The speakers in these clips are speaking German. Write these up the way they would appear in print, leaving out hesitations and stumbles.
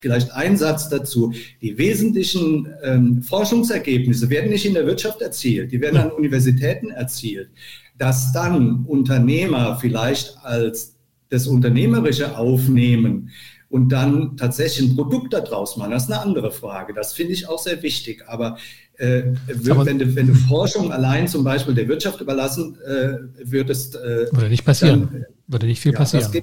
Vielleicht ein Satz dazu. Die wesentlichen Forschungsergebnisse werden nicht in der Wirtschaft erzielt, die werden an Universitäten erzielt. Dass dann Unternehmer vielleicht als das Unternehmerische aufnehmen und dann tatsächlich ein Produkt daraus machen, das ist eine andere Frage. Das finde ich auch sehr wichtig. Aber wenn du Forschung allein zum Beispiel der Wirtschaft überlassen würdest... würde nicht passieren. Würde nicht viel passieren.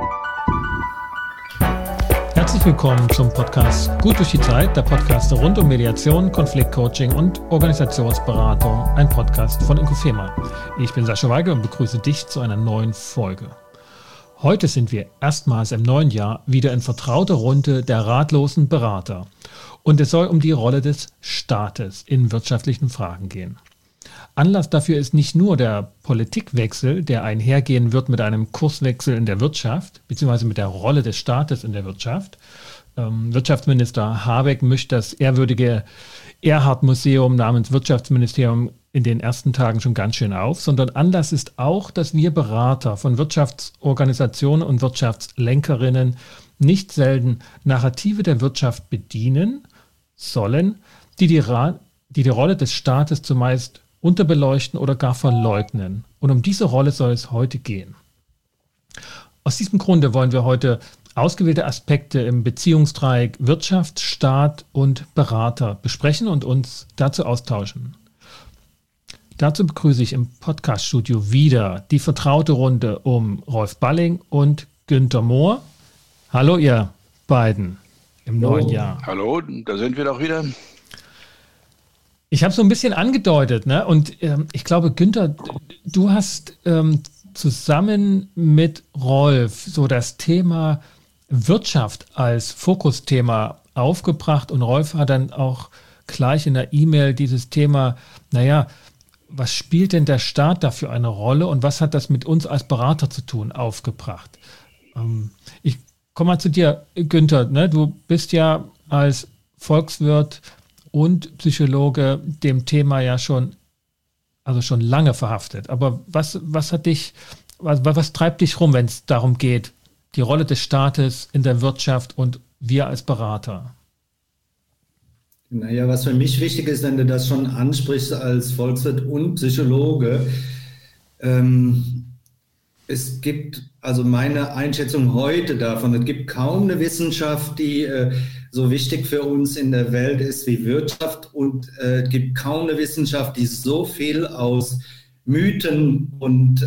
Herzlich willkommen zum Podcast Gut durch die Zeit, der Podcast rund um Mediation, Konfliktcoaching und Organisationsberatung, ein Podcast von Inkofema. Ich bin Sascha Weige und begrüße dich zu einer neuen Folge. Heute sind wir erstmals im neuen Jahr wieder in vertrauter Runde der ratlosen Berater und es soll um die Rolle des Staates in wirtschaftlichen Fragen gehen. Anlass dafür ist nicht nur der Politikwechsel, der einhergehen wird mit einem Kurswechsel in der Wirtschaft, beziehungsweise mit der Rolle des Staates in der Wirtschaft. Wirtschaftsminister Habeck mischt das ehrwürdige Erhard-Museum namens Wirtschaftsministerium in den ersten Tagen schon ganz schön auf, sondern Anlass ist auch, dass wir Berater von Wirtschaftsorganisationen und Wirtschaftslenkerinnen nicht selten Narrative der Wirtschaft bedienen sollen, die die Rolle des Staates zumeist unterbeleuchten oder gar verleugnen. Und um diese Rolle soll es heute gehen. Aus diesem Grunde wollen wir heute ausgewählte Aspekte im Beziehungsdreieck Wirtschaft, Staat und Berater besprechen und uns dazu austauschen. Dazu begrüße ich im Podcaststudio wieder die vertraute Runde um Rolf Balling und Günther Mohr. Hallo ihr beiden im neuen Jahr. Hallo, da sind wir doch wieder. Ich habe so ein bisschen angedeutet, ne? Und ich glaube, Günther, du hast zusammen mit Rolf so das Thema Wirtschaft als Fokusthema aufgebracht und Rolf hat dann auch gleich in der E-Mail dieses Thema, was spielt denn der Staat da für eine Rolle und was hat das mit uns als Berater zu tun, aufgebracht. Ich komme mal zu dir, Günther, ne? Du bist ja als Volkswirt und Psychologe dem Thema ja schon lange verhaftet. Aber was treibt dich rum, wenn es darum geht, die Rolle des Staates in der Wirtschaft und wir als Berater? Was für mich wichtig ist, wenn du das schon ansprichst als Volkswirt und Psychologe, es gibt, also meine Einschätzung heute davon, es gibt kaum eine Wissenschaft, die so wichtig für uns in der Welt ist wie Wirtschaft und es gibt kaum eine Wissenschaft, die so viel aus Mythen und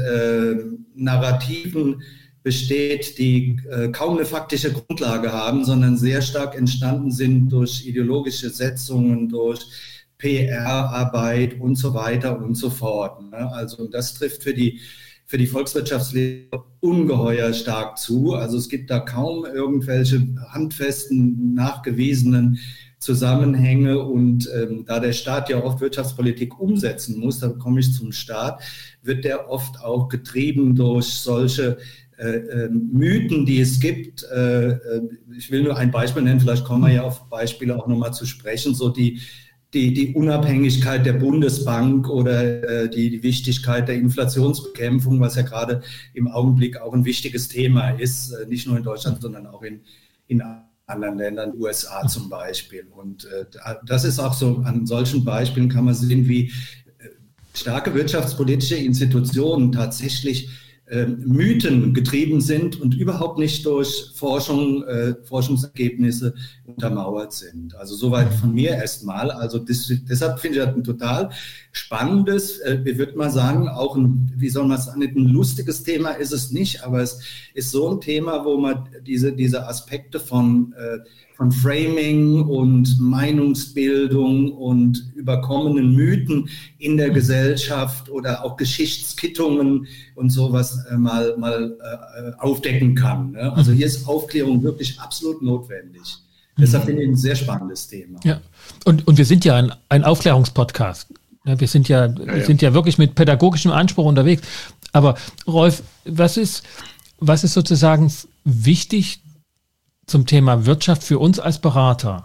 Narrativen besteht, die kaum eine faktische Grundlage haben, sondern sehr stark entstanden sind durch ideologische Setzungen, durch PR-Arbeit und so weiter und so fort. Also das trifft für die Volkswirtschaftslehre ungeheuer stark zu. Also es gibt da kaum irgendwelche handfesten, nachgewiesenen Zusammenhänge und da der Staat ja oft Wirtschaftspolitik umsetzen muss, da komme ich zum Staat, wird der oft auch getrieben durch solche Mythen, die es gibt. Ich will nur ein Beispiel nennen, vielleicht kommen wir ja auf Beispiele auch nochmal zu sprechen, so die Unabhängigkeit der Bundesbank oder die Wichtigkeit der Inflationsbekämpfung, was ja gerade im Augenblick auch ein wichtiges Thema ist, nicht nur in Deutschland, sondern auch in anderen Ländern, USA zum Beispiel. Und das ist auch so, an solchen Beispielen kann man sehen, wie starke wirtschaftspolitische Institutionen tatsächlich Mythen getrieben sind und überhaupt nicht durch Forschungsergebnisse untermauert sind. Also soweit von mir erstmal. Also deshalb finde ich das ein total spannendes, ich würde mal sagen, auch ein lustiges Thema ist es nicht, aber es ist so ein Thema, wo man diese Aspekte von Framing und Meinungsbildung und überkommenen Mythen in der Gesellschaft oder auch Geschichtsquittungen und sowas mal aufdecken kann. Ne? Also hier ist Aufklärung wirklich absolut notwendig. Deshalb finde ich ein sehr spannendes Thema. Ja. Und wir sind ja ein Aufklärungspodcast. Wir sind ja wirklich mit pädagogischem Anspruch unterwegs. Aber Rolf, was ist sozusagen wichtig zum Thema Wirtschaft für uns als Berater?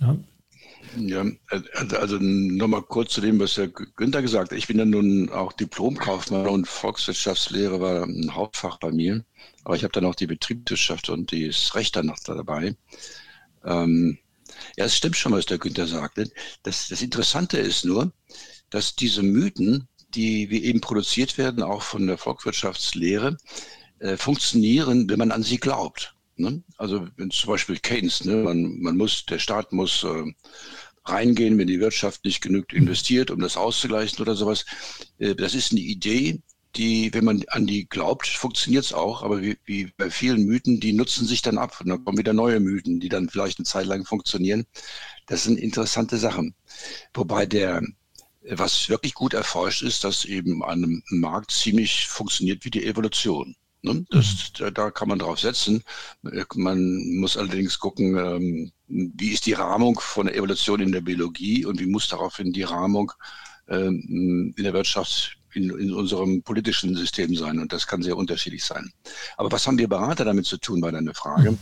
Ja, also nochmal kurz zu dem, was der Günther gesagt hat. Ich bin ja nun auch Diplomkaufmann und Volkswirtschaftslehre war ein Hauptfach bei mir. Aber ich habe dann auch die Betriebswirtschaft und das Recht dann noch dabei. Ja, es stimmt schon, was der Günther sagte. Das Interessante ist nur, dass diese Mythen, die wie eben produziert werden, auch von der Volkswirtschaftslehre, funktionieren, wenn man an sie glaubt. Ne? Also wenn zum Beispiel Keynes, ne? Der Staat muss reingehen, wenn die Wirtschaft nicht genügend investiert, um das auszugleichen oder sowas. Das ist eine Idee, die, wenn man an die glaubt, funktioniert es auch, aber wie bei vielen Mythen, die nutzen sich dann ab und dann kommen wieder neue Mythen, die dann vielleicht eine Zeit lang funktionieren. Das sind interessante Sachen. Wobei was wirklich gut erforscht ist, dass eben an einem Markt ziemlich funktioniert wie die Evolution. Ne? Da kann man drauf setzen. Man muss allerdings gucken, wie ist die Rahmung von der Evolution in der Biologie und wie muss daraufhin die Rahmung in der Wirtschaft in unserem politischen System sein. Und das kann sehr unterschiedlich sein. Aber was haben wir Berater damit zu tun, war deine Frage?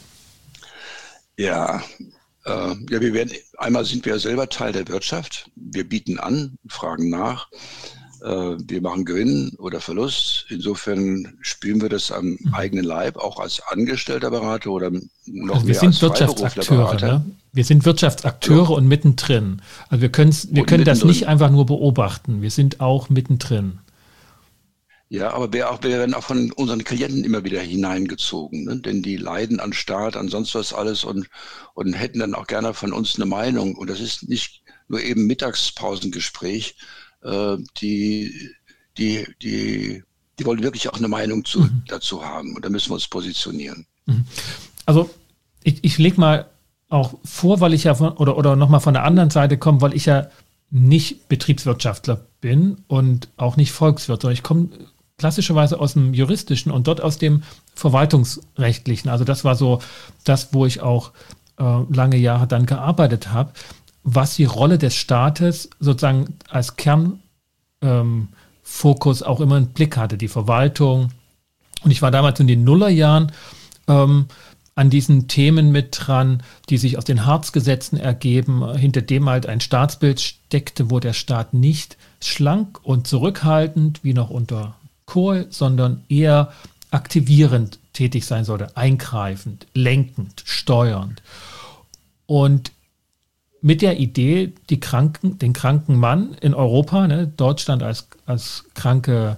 Ja, einmal sind wir selber Teil der Wirtschaft. Wir bieten an, fragen nach. Wir machen Gewinn oder Verlust. Insofern spüren wir das am eigenen Leib, auch als angestellter Berater oder noch also mehr als Wirtschaftsakteure. Ne? Wir sind Wirtschaftsakteure und mittendrin. Also wir können das nicht einfach nur beobachten. Wir sind auch mittendrin. Ja, aber wir werden auch von unseren Klienten immer wieder hineingezogen, ne? Denn die leiden an Staat, an sonst was alles und hätten dann auch gerne von uns eine Meinung. Und das ist nicht nur eben Mittagspausengespräch. Die wollen wirklich auch eine Meinung dazu haben. Und da müssen wir uns positionieren. Also ich lege mal auch vor, weil ich ja oder nochmal von der anderen Seite komme, weil ich ja nicht Betriebswirtschaftler bin und auch nicht Volkswirt, sondern ich komme klassischerweise aus dem Juristischen und dort aus dem Verwaltungsrechtlichen. Also das war so das, wo ich auch lange Jahre dann gearbeitet habe, was die Rolle des Staates sozusagen als Kernfokus auch immer im Blick hatte, die Verwaltung. Und ich war damals in den Nullerjahren an diesen Themen mit dran, die sich aus den Hartz-Gesetzen ergeben, hinter dem halt ein Staatsbild steckte, wo der Staat nicht schlank und zurückhaltend wie noch unter Kohl, sondern eher aktivierend tätig sein sollte, eingreifend, lenkend, steuernd. Und mit der Idee, den kranken Mann in Europa, ne, Deutschland als kranker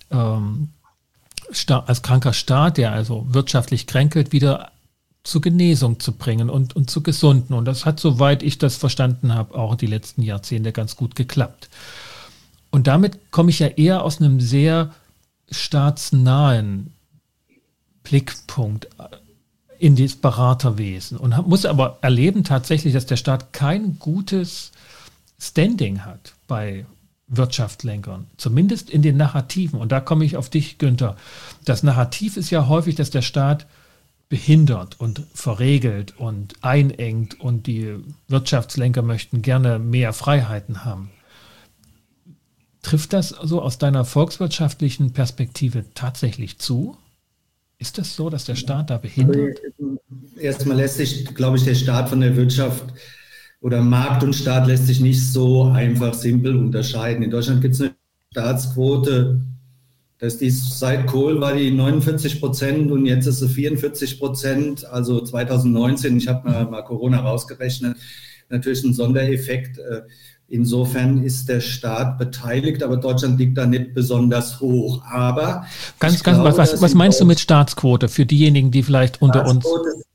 Staat, der also wirtschaftlich kränkelt, wieder zur Genesung zu bringen und zu gesunden. Und das hat, soweit ich das verstanden habe, auch die letzten Jahrzehnte ganz gut geklappt. Und damit komme ich ja eher aus einem sehr staatsnahen Blickpunkt in das Beraterwesen und muss aber erleben tatsächlich, dass der Staat kein gutes Standing hat bei Wirtschaftslenkern, zumindest in den Narrativen. Und da komme ich auf dich, Günther. Das Narrativ ist ja häufig, dass der Staat behindert und verregelt und einengt und die Wirtschaftslenker möchten gerne mehr Freiheiten haben. Trifft das so aus deiner volkswirtschaftlichen Perspektive tatsächlich zu? Ist das so, dass der Staat da behindert? Erstmal lässt sich, glaube ich, der Staat von der Wirtschaft oder Markt und Staat lässt sich nicht so einfach simpel unterscheiden. In Deutschland gibt es eine Staatsquote, seit Kohl war die 49% und jetzt ist sie 44%, also 2019, ich habe mal Corona rausgerechnet, natürlich ein Sondereffekt. Insofern ist der Staat beteiligt, aber Deutschland liegt da nicht besonders hoch. Aber was meinst du mit Staatsquote für diejenigen, die vielleicht unter uns...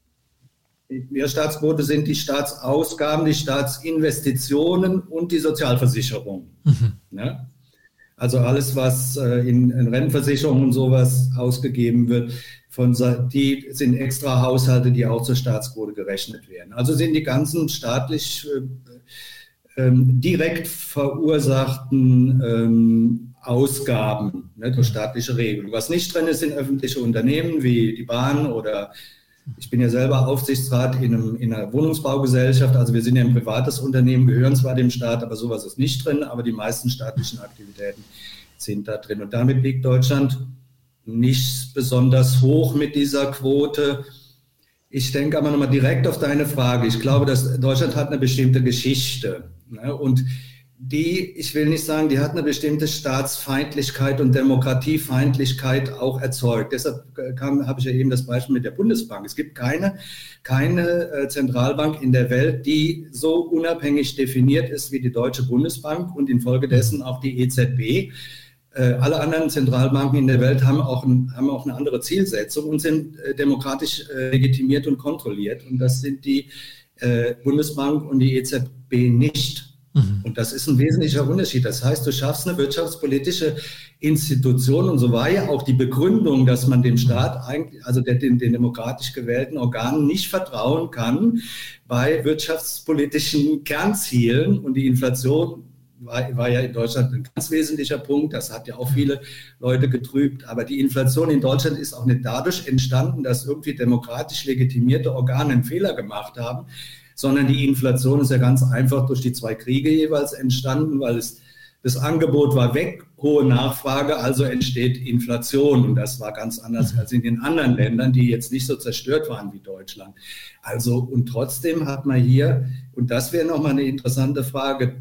Ja, Staatsquote sind die Staatsausgaben, die Staatsinvestitionen und die Sozialversicherung. Ja? Also alles, was in Rentenversicherung und sowas ausgegeben wird, die sind extra Haushalte, die auch zur Staatsquote gerechnet werden. Also sind die ganzen staatlich direkt verursachten Ausgaben, ne, durch staatliche Regeln. Was nicht drin ist, sind öffentliche Unternehmen wie die Bahn oder ich bin ja selber Aufsichtsrat in einer Wohnungsbaugesellschaft, also wir sind ja ein privates Unternehmen, gehören zwar dem Staat, aber sowas ist nicht drin, aber die meisten staatlichen Aktivitäten sind da drin. Und damit liegt Deutschland nicht besonders hoch mit dieser Quote. Ich denke aber nochmal direkt auf deine Frage. Ich glaube, dass Deutschland hat eine bestimmte Geschichte. Ne? Und ich will nicht sagen, die hat eine bestimmte Staatsfeindlichkeit und Demokratiefeindlichkeit auch erzeugt. Deshalb habe ich ja eben das Beispiel mit der Bundesbank. Es gibt keine Zentralbank in der Welt, die so unabhängig definiert ist wie die Deutsche Bundesbank und infolgedessen auch die EZB. Alle anderen Zentralbanken in der Welt haben auch eine andere Zielsetzung und sind demokratisch legitimiert und kontrolliert. Und das sind die Bundesbank und die EZB nicht. Und das ist ein wesentlicher Unterschied. Das heißt, du schaffst eine wirtschaftspolitische Institution, und so war ja auch die Begründung, dass man dem Staat eigentlich, also den demokratisch gewählten Organen nicht vertrauen kann bei wirtschaftspolitischen Kernzielen. Und die Inflation war ja in Deutschland ein ganz wesentlicher Punkt. Das hat ja auch viele Leute getrübt. Aber die Inflation in Deutschland ist auch nicht dadurch entstanden, dass irgendwie demokratisch legitimierte Organe einen Fehler gemacht haben, sondern die Inflation ist ja ganz einfach durch die 2 Kriege jeweils entstanden, weil das Angebot war weg, hohe Nachfrage, also entsteht Inflation. Und das war ganz anders als in den anderen Ländern, die jetzt nicht so zerstört waren wie Deutschland. Also, und trotzdem hat man hier, und das wäre nochmal eine interessante Frage,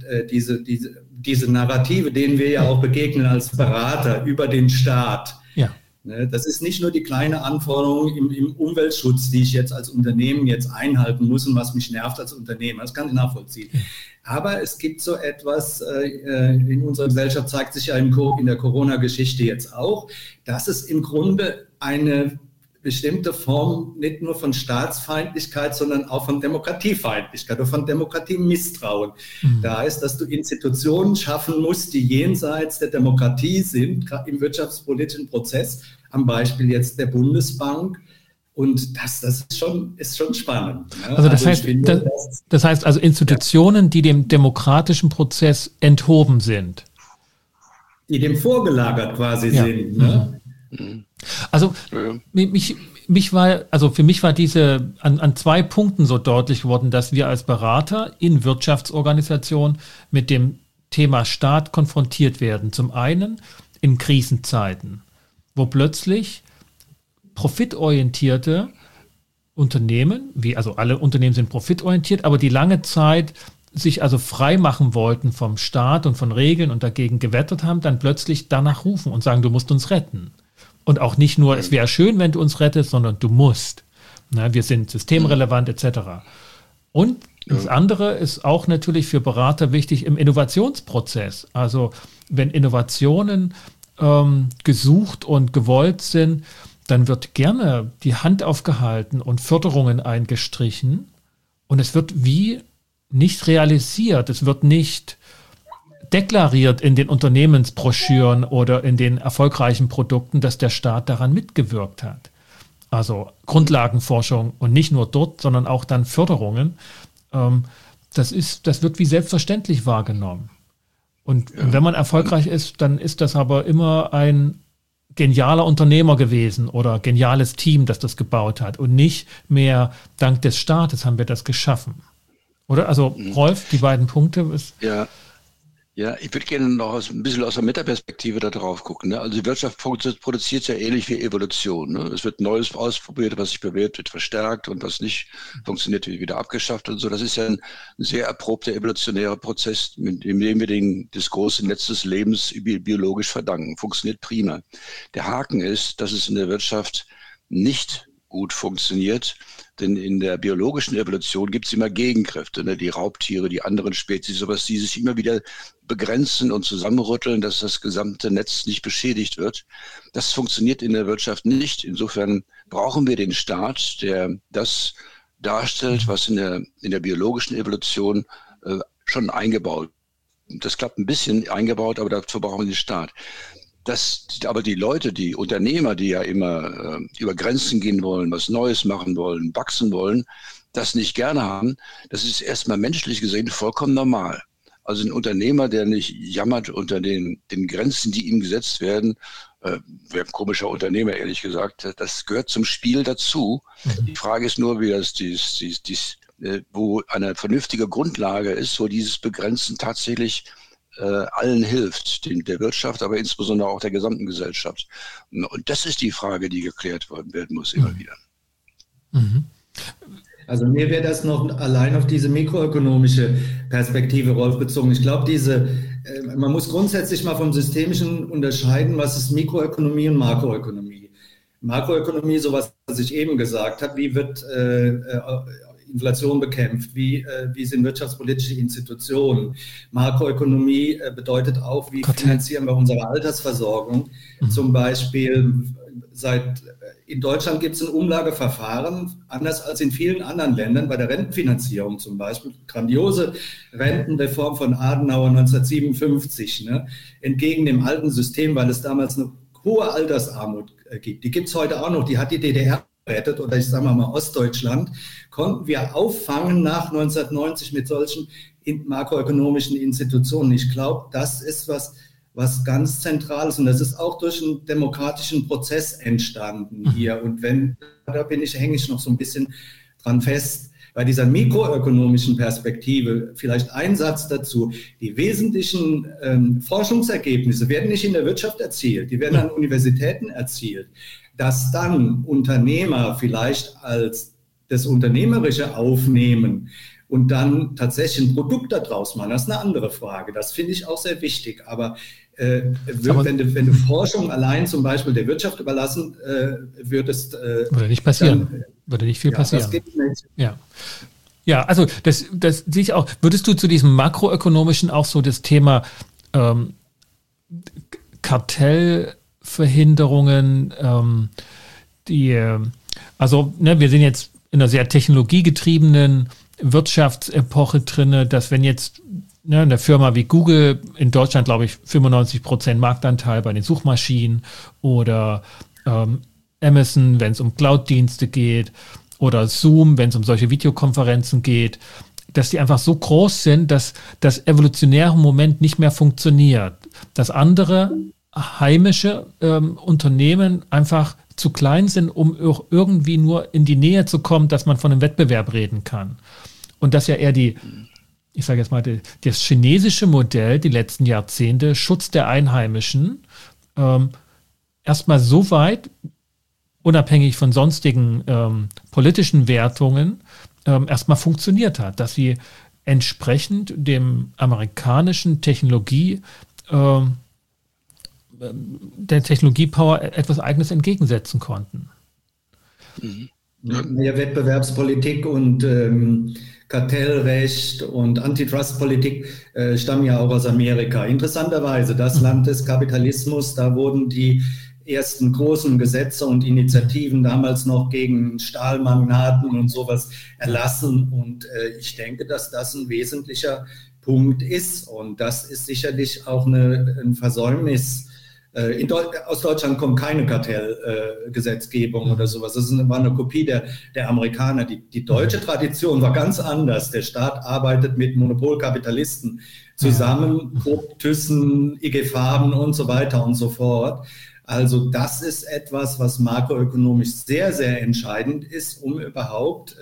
diese Narrative, denen wir ja auch begegnen als Berater über den Staat. Ja. Das ist nicht nur die kleine Anforderung im Umweltschutz, die ich jetzt als Unternehmen jetzt einhalten muss und was mich nervt als Unternehmer. Das kann ich nachvollziehen. Aber es gibt so etwas, in unserer Gesellschaft zeigt sich ja in der Corona-Geschichte jetzt auch, dass es im Grunde eine bestimmte Form nicht nur von Staatsfeindlichkeit, sondern auch von Demokratiefeindlichkeit oder von Demokratiemisstrauen. Da heißt, dass du Institutionen schaffen musst, die jenseits der Demokratie sind, gerade im wirtschaftspolitischen Prozess, am Beispiel jetzt der Bundesbank. Und das ist schon spannend. Ne? Also das heißt also Institutionen, die dem demokratischen Prozess enthoben sind. Die dem vorgelagert quasi sind. Ne? Also für mich war diese an 2 Punkten so deutlich geworden, dass wir als Berater in Wirtschaftsorganisationen mit dem Thema Staat konfrontiert werden. Zum einen in Krisenzeiten, wo plötzlich profitorientierte Unternehmen, also alle Unternehmen sind profitorientiert, aber die lange Zeit sich also frei machen wollten vom Staat und von Regeln und dagegen gewettert haben, dann plötzlich danach rufen und sagen, du musst uns retten. Und auch nicht nur, es wäre schön, wenn du uns rettest, sondern du musst. Na, wir sind systemrelevant etc. Und das andere ist auch natürlich für Berater wichtig im Innovationsprozess. Also wenn Innovationen gesucht und gewollt sind, dann wird gerne die Hand aufgehalten und Förderungen eingestrichen. Und es wird wie nicht realisiert. Es wird nicht deklariert in den Unternehmensbroschüren oder in den erfolgreichen Produkten, dass der Staat daran mitgewirkt hat. Also Grundlagenforschung und nicht nur dort, sondern auch dann Förderungen. Das wird wie selbstverständlich wahrgenommen. Und wenn man erfolgreich ist, dann ist das aber immer ein genialer Unternehmer gewesen oder geniales Team, das das gebaut hat und nicht mehr dank des Staates haben wir das geschaffen. Oder? Also Rolf, die beiden Punkte ist... Ja, ich würde gerne noch ein bisschen aus der Metaperspektive da drauf gucken. Ne? Also die Wirtschaft produziert ja ähnlich wie Evolution. Ne? Es wird Neues ausprobiert, was sich bewährt, wird verstärkt und was nicht funktioniert, wird wieder abgeschafft und so. Das ist ja ein sehr erprobter evolutionärer Prozess, mit dem wir das große Netz des Lebens biologisch verdanken. Funktioniert prima. Der Haken ist, dass es in der Wirtschaft nicht gut funktioniert, denn in der biologischen Evolution gibt es immer Gegenkräfte, ne? Die Raubtiere, die anderen Spezies, sowas, die sich immer wieder begrenzen und zusammenrütteln, dass das gesamte Netz nicht beschädigt wird. Das funktioniert in der Wirtschaft nicht. Insofern brauchen wir den Staat, der das darstellt, was in der biologischen Evolution schon eingebaut. Das klappt ein bisschen eingebaut, aber dazu brauchen wir den Staat. Aber die Leute, die Unternehmer, die ja immer über Grenzen gehen wollen, was Neues machen wollen, wachsen wollen, das nicht gerne haben, das ist erstmal menschlich gesehen vollkommen normal. Also ein Unternehmer, der nicht jammert unter den Grenzen, die ihm gesetzt werden, wäre ein komischer Unternehmer, ehrlich gesagt. Das gehört zum Spiel dazu. Die Frage ist nur, wie das wo eine vernünftige Grundlage ist, wo dieses Begrenzen tatsächlich allen hilft, der Wirtschaft, aber insbesondere auch der gesamten Gesellschaft. Und das ist die Frage, die geklärt werden muss immer wieder. Also mir wäre das noch allein auf diese mikroökonomische Perspektive, Rolf, bezogen. Ich glaube, man muss grundsätzlich mal vom Systemischen unterscheiden, was ist Mikroökonomie und Makroökonomie. Makroökonomie, sowas, was ich eben gesagt habe, wie wird Inflation bekämpft, wie sind wirtschaftspolitische Institutionen. Makroökonomie bedeutet auch, wie finanzieren wir unsere Altersversorgung. Zum Beispiel in Deutschland gibt es ein Umlageverfahren, anders als in vielen anderen Ländern, bei der Rentenfinanzierung zum Beispiel. Grandiose Rentenreform von Adenauer 1957, ne? Entgegen dem alten System, weil es damals eine hohe Altersarmut gibt. Die gibt es heute auch noch, die hat die DDR rettet, oder ich sage mal Ostdeutschland, konnten wir auffangen nach 1990 mit solchen makroökonomischen Institutionen. Ich glaube, das ist was ganz Zentrales, und das ist auch durch einen demokratischen Prozess entstanden hier. Und hänge ich noch so ein bisschen dran fest, bei dieser mikroökonomischen Perspektive, vielleicht ein Satz dazu: Die wesentlichen Forschungsergebnisse werden nicht in der Wirtschaft erzielt, die werden an Universitäten erzielt. Dass dann Unternehmer vielleicht als das Unternehmerische aufnehmen und dann tatsächlich ein Produkt daraus machen, das ist eine andere Frage. Das finde ich auch sehr wichtig. Aber wenn du Forschung allein zum Beispiel der Wirtschaft überlassen würdest... würde nicht passieren. Würde nicht viel passieren. Das gibt nicht. Ja, also das sehe ich auch. Würdest du zu diesem makroökonomischen auch so das Thema Kartellverhinderungen, wir sind jetzt in einer sehr technologiegetriebenen Wirtschaftsepoche drin, dass wenn jetzt eine Firma wie Google in Deutschland, glaube ich, 95% Marktanteil bei den Suchmaschinen, oder Amazon, wenn es um Cloud-Dienste geht, oder Zoom, wenn es um solche Videokonferenzen geht, dass die einfach so groß sind, dass das evolutionäre Moment nicht mehr funktioniert. Dass andere heimische Unternehmen einfach zu klein sind, um irgendwie nur in die Nähe zu kommen, dass man von einem Wettbewerb reden kann. Und dass ja eher ich sage jetzt mal, das chinesische Modell, die letzten Jahrzehnte, Schutz der Einheimischen, erstmal so weit, unabhängig von sonstigen politischen Wertungen, erstmal funktioniert hat, dass sie entsprechend dem amerikanischen der Technologiepower etwas Eigenes entgegensetzen konnten. Ja, Wettbewerbspolitik und Kartellrecht und Antitrustpolitik stammen ja auch aus Amerika. Interessanterweise, das Land des Kapitalismus, da wurden die ersten großen Gesetze und Initiativen damals noch gegen Stahlmagnaten und sowas erlassen. Und ich denke, dass das ein wesentlicher Punkt ist. Und das ist sicherlich auch ein Versäumnis. Aus Deutschland kommt keine Kartellgesetzgebung oder sowas. Das war eine Kopie der Amerikaner. Die deutsche Tradition war ganz anders. Der Staat arbeitet mit Monopolkapitalisten zusammen, Krupp, Thyssen, IG Farben und so weiter und so fort. Also das ist etwas, was makroökonomisch sehr, sehr entscheidend ist, um überhaupt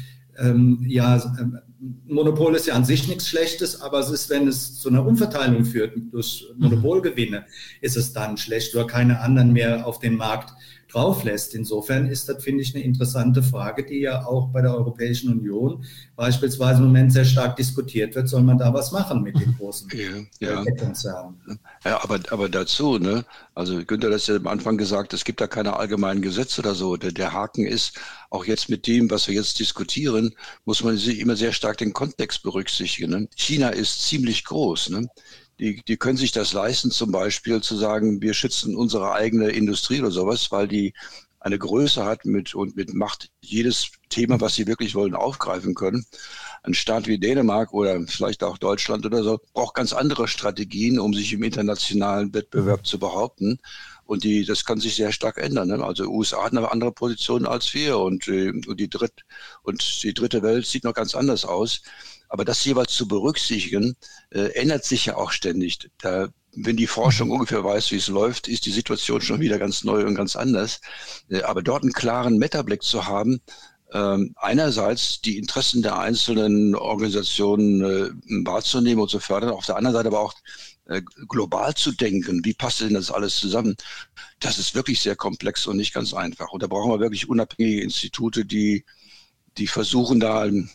Monopol ist ja an sich nichts Schlechtes, aber es ist, wenn es zu einer Umverteilung führt durch Monopolgewinne, ist es dann schlecht, oder keine anderen mehr auf den Markt drauf lässt. Insofern ist das, finde ich, eine interessante Frage, die ja auch bei der Europäischen Union beispielsweise im Moment sehr stark diskutiert wird. Soll man da was machen mit den großen Konzernen? Ja, aber dazu, ne? Also Günther hat ja am Anfang gesagt, es gibt da keine allgemeinen Gesetze oder so. Der Haken ist, auch jetzt mit dem, was wir jetzt diskutieren, muss man immer sehr stark den Kontext berücksichtigen. Ne? China ist ziemlich groß, ne? Die können sich das leisten, zum Beispiel zu sagen, wir schützen unsere eigene Industrie oder sowas, weil die eine Größe hat mit Macht jedes Thema, was sie wirklich wollen, aufgreifen können. Ein Staat wie Dänemark oder vielleicht auch Deutschland oder so braucht ganz andere Strategien, um sich im internationalen Wettbewerb zu behaupten. Und das kann sich sehr stark ändern. Ne? Also USA hat eine andere Position als wir, und die dritte Welt sieht noch ganz anders aus. Aber das jeweils zu berücksichtigen, ändert sich ja auch ständig. Wenn die Forschung ungefähr weiß, wie es läuft, ist die Situation schon wieder ganz neu und ganz anders. Aber dort einen klaren Metablick zu haben, einerseits die Interessen der einzelnen Organisationen wahrzunehmen und zu fördern, auf der anderen Seite aber auch global zu denken, wie passt denn das alles zusammen? Das ist wirklich sehr komplex und nicht ganz einfach. Und da brauchen wir wirklich unabhängige Institute, die die versuchen da einem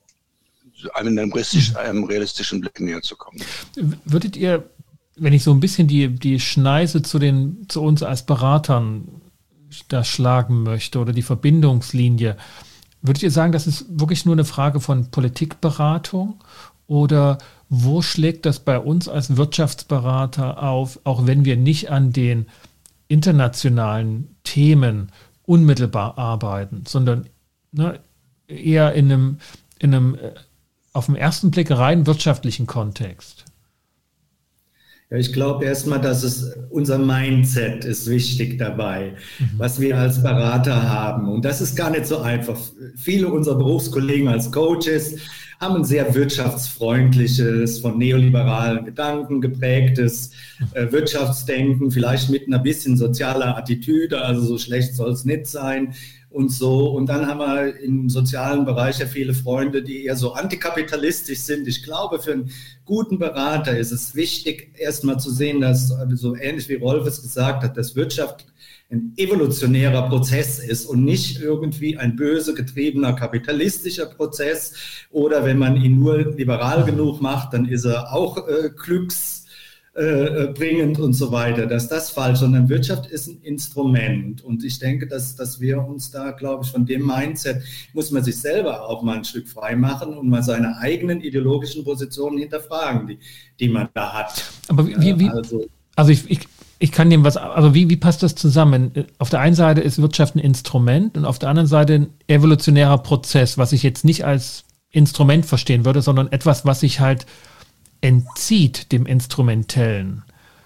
realistischen Blick näher zu kommen. Würdet ihr, wenn ich so ein bisschen die Schneise zu uns als Beratern da schlagen möchte oder die Verbindungslinie, würdet ihr sagen, das ist wirklich nur eine Frage von Politikberatung oder wo schlägt das bei uns als Wirtschaftsberater auf, auch wenn wir nicht an den internationalen Themen unmittelbar arbeiten, sondern eher in einem auf den ersten Blick rein wirtschaftlichen Kontext? Ja, ich glaube erstmal, dass unser Mindset ist wichtig dabei, was wir als Berater haben. Und das ist gar nicht so einfach. Viele unserer Berufskollegen als Coaches haben ein sehr wirtschaftsfreundliches, von neoliberalen Gedanken geprägtes Wirtschaftsdenken, vielleicht mit einer bisschen sozialer Attitüde, also so schlecht soll es nicht sein. Und so. Und dann haben wir im sozialen Bereich ja viele Freunde, die eher so antikapitalistisch sind. Ich glaube, für einen guten Berater ist es wichtig, erstmal zu sehen, dass, so ähnlich wie Rolf es gesagt hat, dass Wirtschaft ein evolutionärer Prozess ist und nicht irgendwie ein böse getriebener kapitalistischer Prozess. Oder wenn man ihn nur liberal genug macht, dann ist er auch glücksbringend und so weiter, dass das falsch, sondern Wirtschaft ist ein Instrument und ich denke, dass wir uns da, glaube ich, von dem Mindset muss man sich selber auch mal ein Stück frei machen und mal seine eigenen ideologischen Positionen hinterfragen, die man da hat. Aber ich kann dem was, also wie passt das zusammen? Auf der einen Seite ist Wirtschaft ein Instrument und auf der anderen Seite ein evolutionärer Prozess, was ich jetzt nicht als Instrument verstehen würde, sondern etwas, was sich halt entzieht dem Instrumentellen.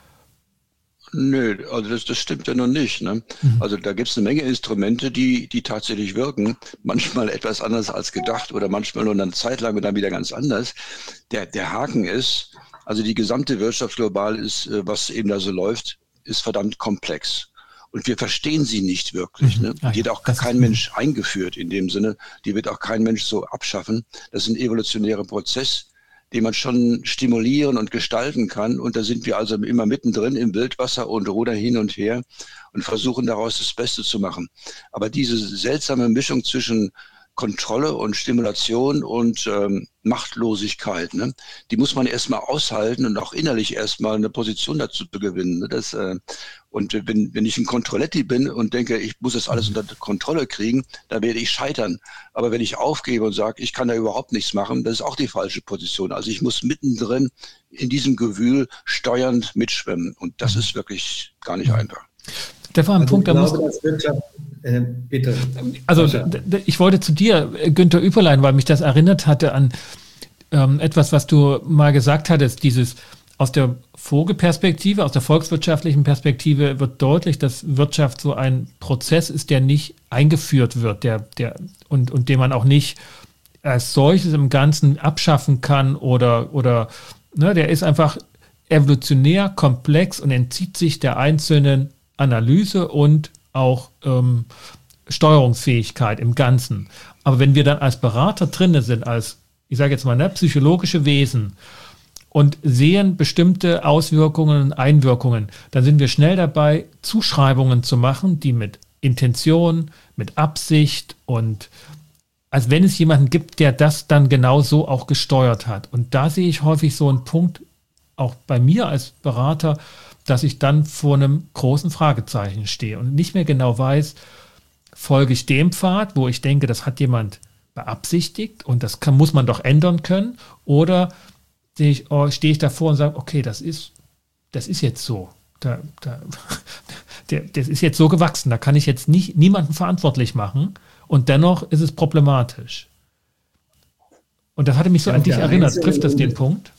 Nö, also das stimmt ja noch nicht. Ne? Also da gibt es eine Menge Instrumente, die tatsächlich wirken. Manchmal etwas anders als gedacht oder manchmal nur eine Zeit lang und dann wieder ganz anders. Der Haken ist, also die gesamte Wirtschaft global ist, was eben da so läuft, ist verdammt komplex. Und wir verstehen sie nicht wirklich. Ne? Die hat auch kein Mensch eingeführt in dem Sinne. Die wird auch kein Mensch so abschaffen. Das ist ein evolutionärer Prozess, den man schon stimulieren und gestalten kann. Und da sind wir also immer mittendrin im Wildwasser und rudern hin und her und versuchen daraus das Beste zu machen. Aber diese seltsame Mischung zwischen Kontrolle und Stimulation und Machtlosigkeit, ne? Die muss man erstmal aushalten und auch innerlich erstmal eine Position dazu zu gewinnen. Ne? Und wenn ich ein Controletti bin und denke, ich muss das alles unter Kontrolle kriegen, dann werde ich scheitern. Aber wenn ich aufgebe und sage, ich kann da überhaupt nichts machen, das ist auch die falsche Position. Also ich muss mittendrin in diesem Gewühl steuernd mitschwimmen. Und das ist wirklich gar nicht einfach. Der war ein Punkt, da muss... bitte. Also ich wollte zu dir, Günther Üpperlein, weil mich das erinnert hatte an etwas, was du mal gesagt hattest, dieses aus der Vogelperspektive, aus der volkswirtschaftlichen Perspektive wird deutlich, dass Wirtschaft so ein Prozess ist, der nicht eingeführt wird, und den man auch nicht als solches im Ganzen abschaffen kann oder der ist einfach evolutionär komplex und entzieht sich der einzelnen Analyse und auch Steuerungsfähigkeit im Ganzen. Aber wenn wir dann als Berater drin sind, als, ich sage jetzt mal, psychologische Wesen und sehen bestimmte Auswirkungen und Einwirkungen, dann sind wir schnell dabei, Zuschreibungen zu machen, die mit Intention, mit Absicht und als wenn es jemanden gibt, der das dann genau so auch gesteuert hat. Und da sehe ich häufig so einen Punkt, auch bei mir als Berater, dass ich dann vor einem großen Fragezeichen stehe und nicht mehr genau weiß, folge ich dem Pfad, wo ich denke, das hat jemand beabsichtigt und das muss man doch ändern können, oder stehe ich davor und sage, okay, das ist jetzt so. Das ist jetzt so gewachsen, da kann ich jetzt niemanden verantwortlich machen und dennoch ist es problematisch. Und das hatte mich so an dich erinnert. Trifft das den Punkt?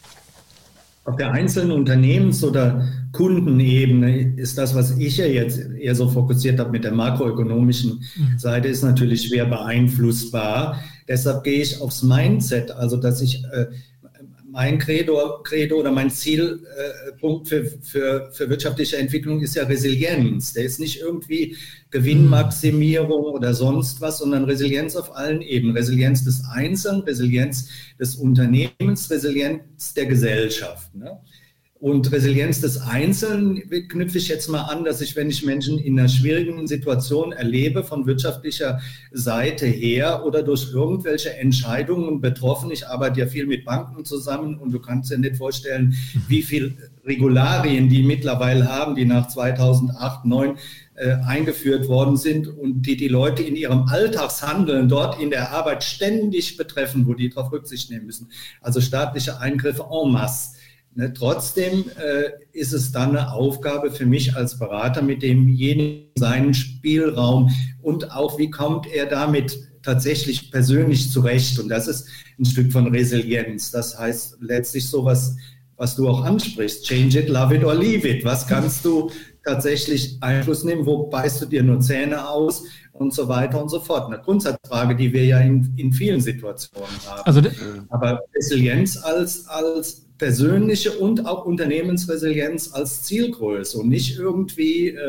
Auf der einzelnen Unternehmens- oder Kundenebene ist das, was ich ja jetzt eher so fokussiert habe mit der makroökonomischen Seite, ist natürlich schwer beeinflussbar. Deshalb gehe ich aufs Mindset, also dass ich mein Credo oder mein Zielpunkt für wirtschaftliche Entwicklung ist ja Resilienz. Der ist nicht irgendwie Gewinnmaximierung oder sonst was, sondern Resilienz auf allen Ebenen. Resilienz des Einzelnen, Resilienz des Unternehmens, Resilienz der Gesellschaft. Ne? Und Resilienz des Einzelnen knüpfe ich jetzt mal an, dass ich, wenn ich Menschen in einer schwierigen Situation erlebe, von wirtschaftlicher Seite her oder durch irgendwelche Entscheidungen betroffen, ich arbeite ja viel mit Banken zusammen und du kannst dir nicht vorstellen, wie viel Regularien die mittlerweile haben, die nach 2008, 2009 eingeführt worden sind und die Leute in ihrem Alltagshandeln dort in der Arbeit ständig betreffen, wo die darauf Rücksicht nehmen müssen. Also staatliche Eingriffe en masse. Trotzdem ist es dann eine Aufgabe für mich als Berater, mit demjenigen seinen Spielraum und auch, wie kommt er damit tatsächlich persönlich zurecht. Und das ist ein Stück von Resilienz. Das heißt letztlich sowas, was du auch ansprichst, change it, love it or leave it. Was kannst du tatsächlich Einfluss nehmen, wo beißt du dir nur Zähne aus und so weiter und so fort. Eine Grundsatzfrage, die wir ja in vielen Situationen haben. Also, aber Resilienz als persönliche und auch Unternehmensresilienz als Zielgröße und nicht irgendwie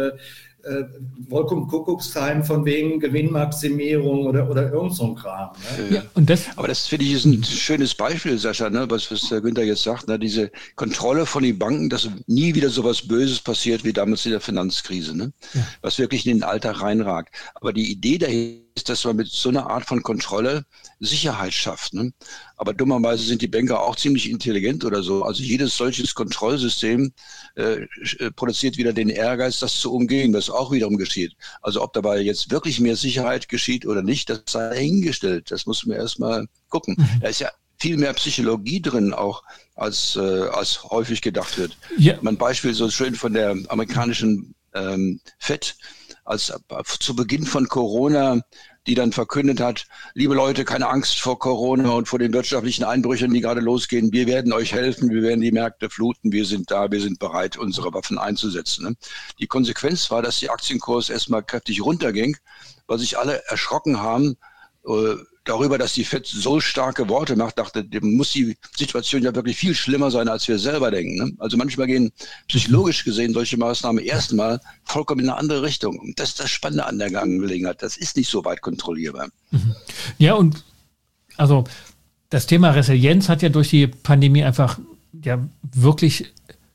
Wolkenkuckucksheim von wegen Gewinnmaximierung oder irgend so ein Kram. Ne? Ja, und aber das finde ich ist ein schönes Beispiel, Sascha, ne, was der Günther jetzt sagt, ne, diese Kontrolle von den Banken, dass nie wieder so was Böses passiert wie damals in der Finanzkrise, ne, was wirklich in den Alltag reinragt. Aber die Idee dahinter ist, dass man mit so einer Art von Kontrolle Sicherheit schafft. Ne? Aber dummerweise sind die Banker auch ziemlich intelligent oder so. Also jedes solches Kontrollsystem produziert wieder den Ehrgeiz, das zu umgehen, was auch wiederum geschieht. Also ob dabei jetzt wirklich mehr Sicherheit geschieht oder nicht, das sei dahingestellt. Das muss man erstmal gucken. Da ist ja viel mehr Psychologie drin auch, als häufig gedacht wird. Ja. Mein Beispiel so schön von der amerikanischen FED, als zu Beginn von Corona, die dann verkündet hat, liebe Leute, keine Angst vor Corona und vor den wirtschaftlichen Einbrüchen, die gerade losgehen. Wir werden euch helfen, wir werden die Märkte fluten, wir sind da, wir sind bereit, unsere Waffen einzusetzen. Ne? Die Konsequenz war, dass der Aktienkurs erstmal kräftig runterging, weil sich alle erschrocken haben darüber, dass die FED so starke Worte macht, dachte, muss die Situation ja wirklich viel schlimmer sein, als wir selber denken. Ne? Also manchmal gehen psychologisch gesehen solche Maßnahmen erstmal vollkommen in eine andere Richtung. Und das ist das Spannende an der Angelegenheit. Das ist nicht so weit kontrollierbar. Ja, und also das Thema Resilienz hat ja durch die Pandemie einfach wirklich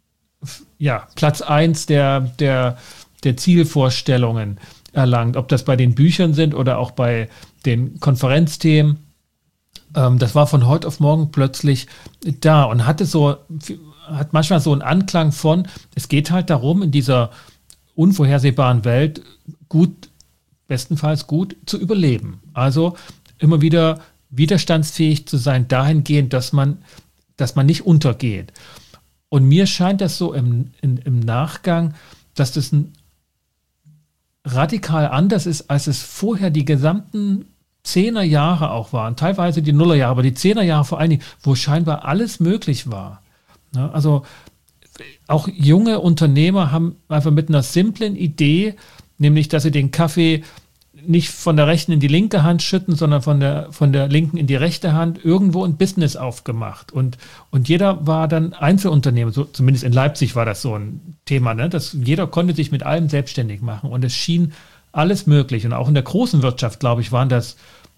Platz 1 der Zielvorstellungen erlangt, ob das bei den Büchern sind oder auch bei den Konferenzthemen. Das war von heute auf morgen plötzlich da und hat manchmal so einen Anklang von, es geht halt darum, in dieser unvorhersehbaren Welt bestenfalls gut zu überleben. Also immer wieder widerstandsfähig zu sein, dahingehend, dass man nicht untergeht. Und mir scheint das so im Nachgang, dass das ein radikal anders ist, als es vorher die gesamten 10er Jahre auch waren, teilweise die Nullerjahre, aber die 10er Jahre vor allen Dingen, wo scheinbar alles möglich war. Ja, also auch junge Unternehmer haben einfach mit einer simplen Idee, nämlich, dass sie den Kaffee nicht von der rechten in die linke Hand schütten, sondern von der linken in die rechte Hand, irgendwo ein Business aufgemacht. Und jeder war dann Einzelunternehmer, so, zumindest in Leipzig war das so ein Thema, ne? Dass jeder konnte sich mit allem selbstständig machen und es schien alles möglich. Und auch in der großen Wirtschaft, glaube ich, waren das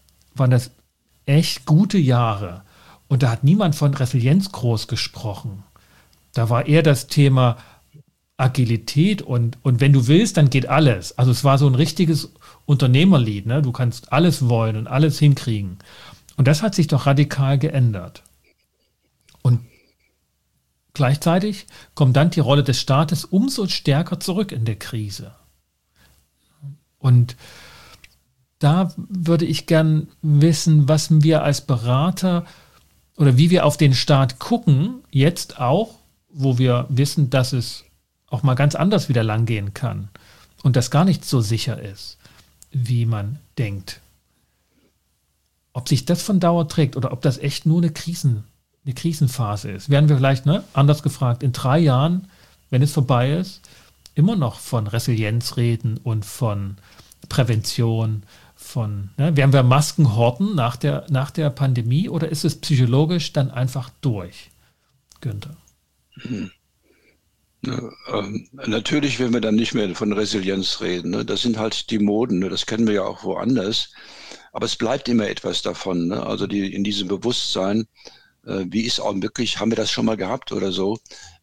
echt gute Jahre. Und da hat niemand von Resilienz groß gesprochen. Da war eher das Thema Agilität und wenn du willst, dann geht alles. Also es war so ein richtiges Unternehmerlied, ne? Du kannst alles wollen und alles hinkriegen. Und das hat sich doch radikal geändert. Und gleichzeitig kommt dann die Rolle des Staates umso stärker zurück in der Krise. Und da würde ich gern wissen, was wir als Berater oder wie wir auf den Staat gucken, jetzt auch, wo wir wissen, dass es auch mal ganz anders wieder langgehen kann und das gar nicht so sicher ist, wie man denkt. Ob sich das von Dauer trägt oder ob das echt nur eine Krisenphase ist. Werden wir vielleicht, anders gefragt, in 3 Jahren, wenn es vorbei ist, immer noch von Resilienz reden und von Prävention, werden wir Masken horten nach der Pandemie oder ist es psychologisch dann einfach durch? Günther. Natürlich werden wir dann nicht mehr von Resilienz reden. Ne? Das sind halt die Moden, ne? Das kennen wir ja auch woanders. Aber es bleibt immer etwas davon. Ne? Also in diesem Bewusstsein, wie ist auch wirklich, haben wir das schon mal gehabt oder so?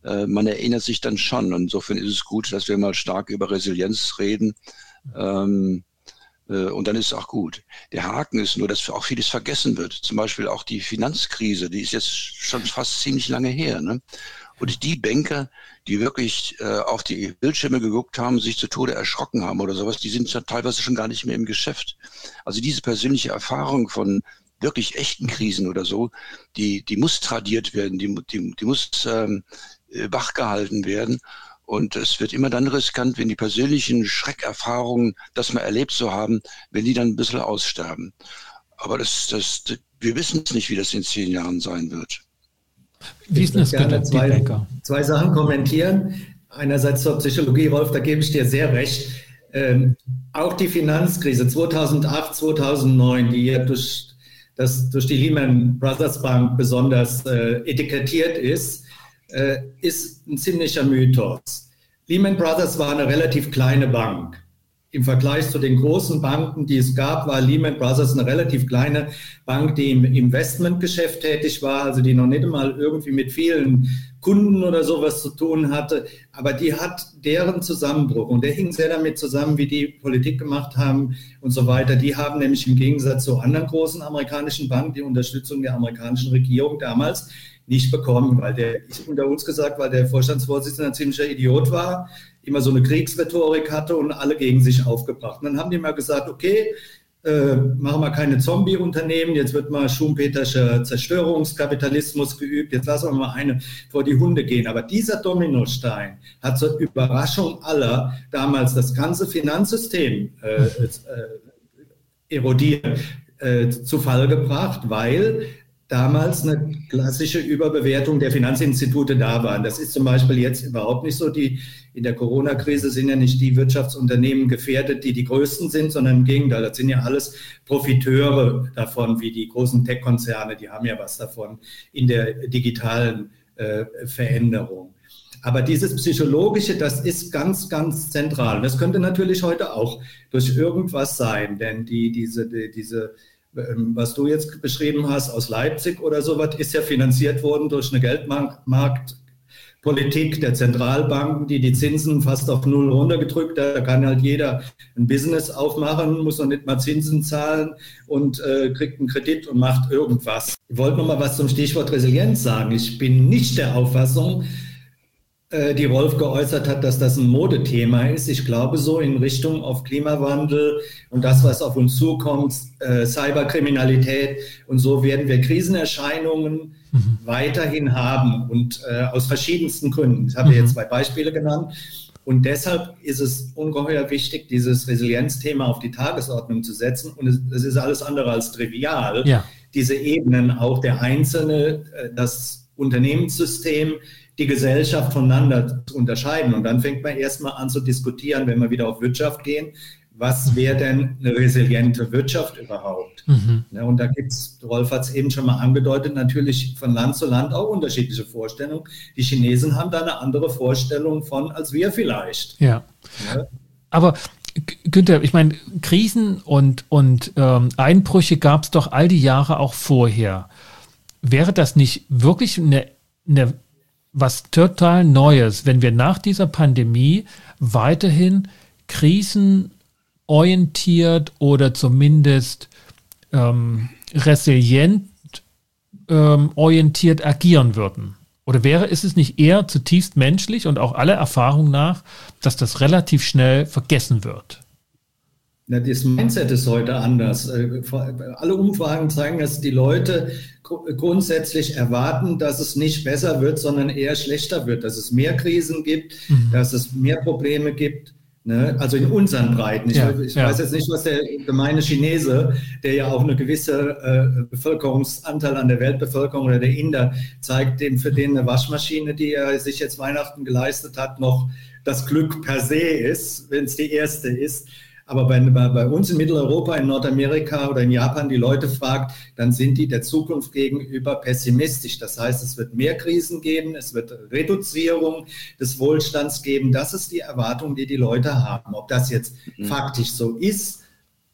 man erinnert sich dann schon. Und insofern ist es gut, dass wir mal stark über Resilienz reden. Und dann ist es auch gut. Der Haken ist nur, dass auch vieles vergessen wird. Zum Beispiel auch die Finanzkrise, die ist jetzt schon fast ziemlich lange her. Ne? Und die Banker, die wirklich auf die Bildschirme geguckt haben, sich zu Tode erschrocken haben oder sowas, die sind ja teilweise schon gar nicht mehr im Geschäft. Also diese persönliche Erfahrung von wirklich echten Krisen oder so, die muss tradiert werden, die muss wachgehalten werden. Und es wird immer dann riskant, wenn die persönlichen Schreckerfahrungen, das mal erlebt zu haben, wenn die dann ein bisschen aussterben. Aber wir wissen es nicht, wie das in 10 Jahren sein wird. Wie ist das gerne zwei Sachen kommentieren. Einerseits zur Psychologie, Rolf, da gebe ich dir sehr recht. Auch die Finanzkrise 2008, 2009, die ja durch die Lehman Brothers Bank besonders etikettiert ist ein ziemlicher Mythos. Lehman Brothers war eine relativ kleine Bank. Im Vergleich zu den großen Banken, die es gab, war Lehman Brothers eine relativ kleine Bank, die im Investmentgeschäft tätig war, also die noch nicht einmal irgendwie mit vielen Kunden oder sowas zu tun hatte. Aber die hat deren Zusammenbruch, und der hing sehr damit zusammen, wie die Politik gemacht haben und so weiter. Die haben nämlich im Gegensatz zu anderen großen amerikanischen Banken die Unterstützung der amerikanischen Regierung damals nicht bekommen, weil der Vorstandsvorsitzende ein ziemlicher Idiot war, immer so eine Kriegsrhetorik hatte und alle gegen sich aufgebracht. Und dann haben die mal gesagt, okay, machen wir keine Zombie-Unternehmen, jetzt wird mal schumpeterscher Zerstörungskapitalismus geübt, jetzt lassen wir mal eine vor die Hunde gehen. Aber dieser Dominostein hat zur Überraschung aller damals das ganze Finanzsystem erodiert, zu Fall gebracht, weil damals eine klassische Überbewertung der Finanzinstitute da war. Das ist zum Beispiel jetzt überhaupt nicht so. In der Corona-Krise sind ja nicht die Wirtschaftsunternehmen gefährdet, die größten sind, sondern im Gegenteil, das sind ja alles Profiteure davon, wie die großen Tech-Konzerne, die haben ja was davon in der digitalen Veränderung. Aber dieses Psychologische, das ist ganz, ganz zentral. Das könnte natürlich heute auch durch irgendwas sein, denn diese was du jetzt beschrieben hast aus Leipzig oder sowas, ist ja finanziert worden durch eine Geldmarktpolitik der Zentralbanken, die Zinsen fast auf null runtergedrückt hat. Da kann halt jeder ein Business aufmachen, muss noch nicht mal Zinsen zahlen und kriegt einen Kredit und macht irgendwas. Ich wollte noch mal was zum Stichwort Resilienz sagen. Ich bin nicht der Auffassung, die Rolf geäußert hat, dass das ein Modethema ist. Ich glaube so in Richtung auf Klimawandel und das, was auf uns zukommt, Cyberkriminalität und so werden wir Krisenerscheinungen weiterhin haben und aus verschiedensten Gründen. Ich habe jetzt 2 Beispiele genannt und deshalb ist es ungeheuer wichtig, dieses Resilienzthema auf die Tagesordnung zu setzen und es ist alles andere als trivial. Ja. Diese Ebenen, auch der Einzelne, das Unternehmenssystem, die Gesellschaft voneinander zu unterscheiden. Und dann fängt man erstmal an zu diskutieren, wenn wir wieder auf Wirtschaft gehen, was wäre denn eine resiliente Wirtschaft überhaupt? Ja, und da gibt es, Rolf hat es eben schon mal angedeutet, natürlich von Land zu Land auch unterschiedliche Vorstellungen. Die Chinesen haben da eine andere Vorstellung von, als wir vielleicht. Ja. Aber Günther, ich meine, Krisen und Einbrüche gab es doch all die Jahre auch vorher. Wäre das nicht wirklich eine was total Neues, wenn wir nach dieser Pandemie weiterhin krisenorientiert oder zumindest resilient orientiert agieren würden? Oder ist es nicht eher zutiefst menschlich und auch aller Erfahrung nach, dass das relativ schnell vergessen wird? Na, das Mindset ist heute anders. Alle Umfragen zeigen, dass die Leute grundsätzlich erwarten, dass es nicht besser wird, sondern eher schlechter wird, dass es mehr Krisen gibt, dass es mehr Probleme gibt. Ne? Also in unseren Breiten. Ich weiß jetzt nicht, was der gemeine Chinese, der ja auch eine gewisse Bevölkerungsanteil an der Weltbevölkerung oder der Inder zeigt, für den eine Waschmaschine, die er sich jetzt Weihnachten geleistet hat, noch das Glück per se ist, wenn es die erste ist. Aber wenn man bei uns in Mitteleuropa, in Nordamerika oder in Japan die Leute fragt, dann sind die der Zukunft gegenüber pessimistisch. Das heißt, es wird mehr Krisen geben, es wird Reduzierung des Wohlstands geben. Das ist die Erwartung, die die Leute haben. Ob das jetzt faktisch so ist,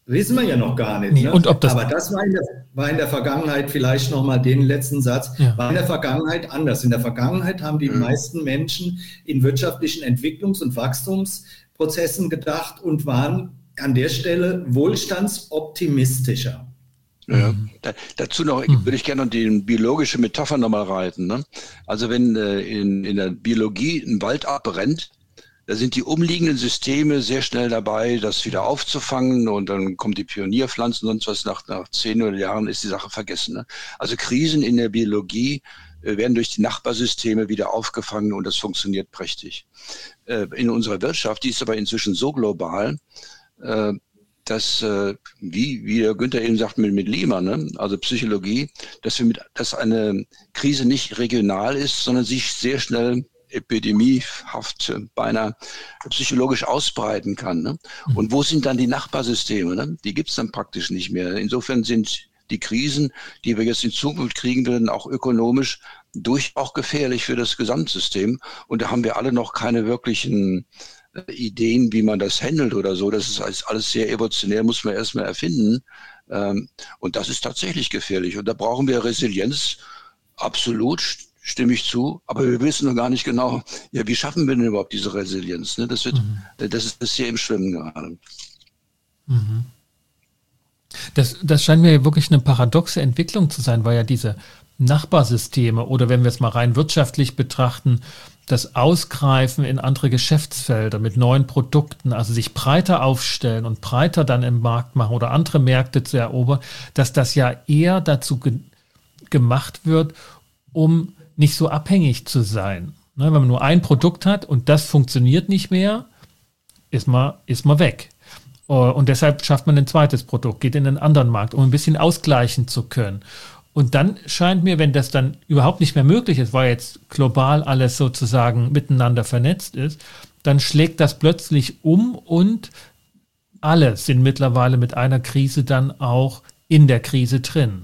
Wissen wir ja noch gar nicht. Nee, ne? und ob das Aber das war in der Vergangenheit, vielleicht nochmal den letzten Satz, war in der Vergangenheit anders. In der Vergangenheit haben die meisten Menschen in wirtschaftlichen Entwicklungs- und Wachstumsprozessen gedacht und waren an der Stelle wohlstandsoptimistischer. Ja, dazu noch würde ich gerne die biologische Metapher nochmal reiten. Ne? Also wenn in der Biologie ein Wald abbrennt, da sind die umliegenden Systeme sehr schnell dabei, das wieder aufzufangen, und dann kommen die Pionierpflanzen und sonst was. Nach 10 oder Jahren ist die Sache vergessen. Ne? Also Krisen in der Biologie werden durch die Nachbarsysteme wieder aufgefangen, und das funktioniert prächtig. In unserer Wirtschaft, die ist aber inzwischen so global, dass, wie der Günther eben sagt, mit Lima, ne? Also Psychologie, dass eine Krise nicht regional ist, sondern sich sehr schnell epidemiehaft beinahe psychologisch ausbreiten kann. Ne? Und wo sind dann die Nachbarsysteme? Ne? Die gibt es dann praktisch nicht mehr. Insofern sind die Krisen, die wir jetzt in Zukunft kriegen werden, auch ökonomisch auch gefährlich für das Gesamtsystem. Und da haben wir alle noch keine wirklichen Ideen, wie man das handelt oder so. Das ist alles sehr evolutionär, muss man erstmal erfinden. Und das ist tatsächlich gefährlich. Und da brauchen wir Resilienz, absolut, stimme ich zu. Aber wir wissen noch gar nicht genau, ja, wie schaffen wir denn überhaupt diese Resilienz? Ne? Das ist hier im Schwimmen gerade. Das scheint mir wirklich eine paradoxe Entwicklung zu sein, weil ja diese Nachbarsysteme oder, wenn wir es mal rein wirtschaftlich betrachten, das Ausgreifen in andere Geschäftsfelder mit neuen Produkten, also sich breiter aufstellen und breiter dann im Markt machen oder andere Märkte zu erobern, dass das ja eher dazu gemacht wird, um nicht so abhängig zu sein. Ne, wenn man nur ein Produkt hat und das funktioniert nicht mehr, ist man weg. Und deshalb schafft man ein zweites Produkt, geht in einen anderen Markt, um ein bisschen ausgleichen zu können. Und dann scheint mir, wenn das dann überhaupt nicht mehr möglich ist, weil jetzt global alles sozusagen miteinander vernetzt ist, dann schlägt das plötzlich um und alle sind mittlerweile mit einer Krise dann auch in der Krise drin.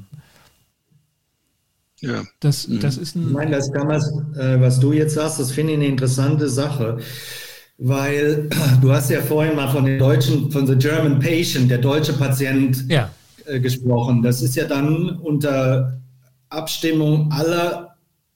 Ja. Das ist ein... Ich meine, das kann man, was du jetzt sagst, das finde ich eine interessante Sache, weil du hast ja vorhin mal von the German Patient, der deutsche Patient, gesprochen. Das ist ja dann unter Abstimmung alle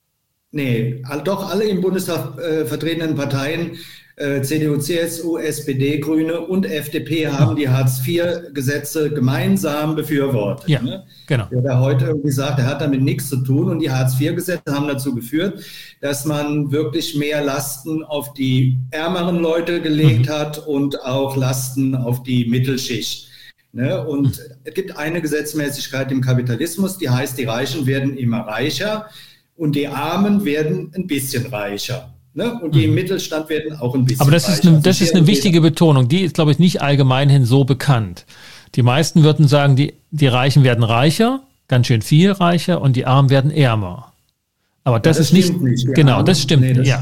im Bundestag vertretenen Parteien, CDU, CSU, SPD, Grüne und FDP haben die Hartz-IV-Gesetze gemeinsam befürwortet. Ja, ne? Genau. Der heute irgendwie sagt, er hat damit nichts zu tun, und die Hartz-IV-Gesetze haben dazu geführt, dass man wirklich mehr Lasten auf die ärmeren Leute gelegt hat und auch Lasten auf die Mittelschicht. Ne? Und es gibt eine Gesetzmäßigkeit im Kapitalismus, die heißt, die Reichen werden immer reicher und die Armen werden ein bisschen reicher. Ne? Und die im Mittelstand werden auch ein bisschen reicher. Aber das ist eine wichtige Betonung. Die ist, glaube ich, nicht allgemeinhin so bekannt. Die meisten würden sagen, die Reichen werden reicher, ganz schön viel reicher, und die Armen werden ärmer. Aber das ist nicht. Genau, Armen, das stimmt nicht.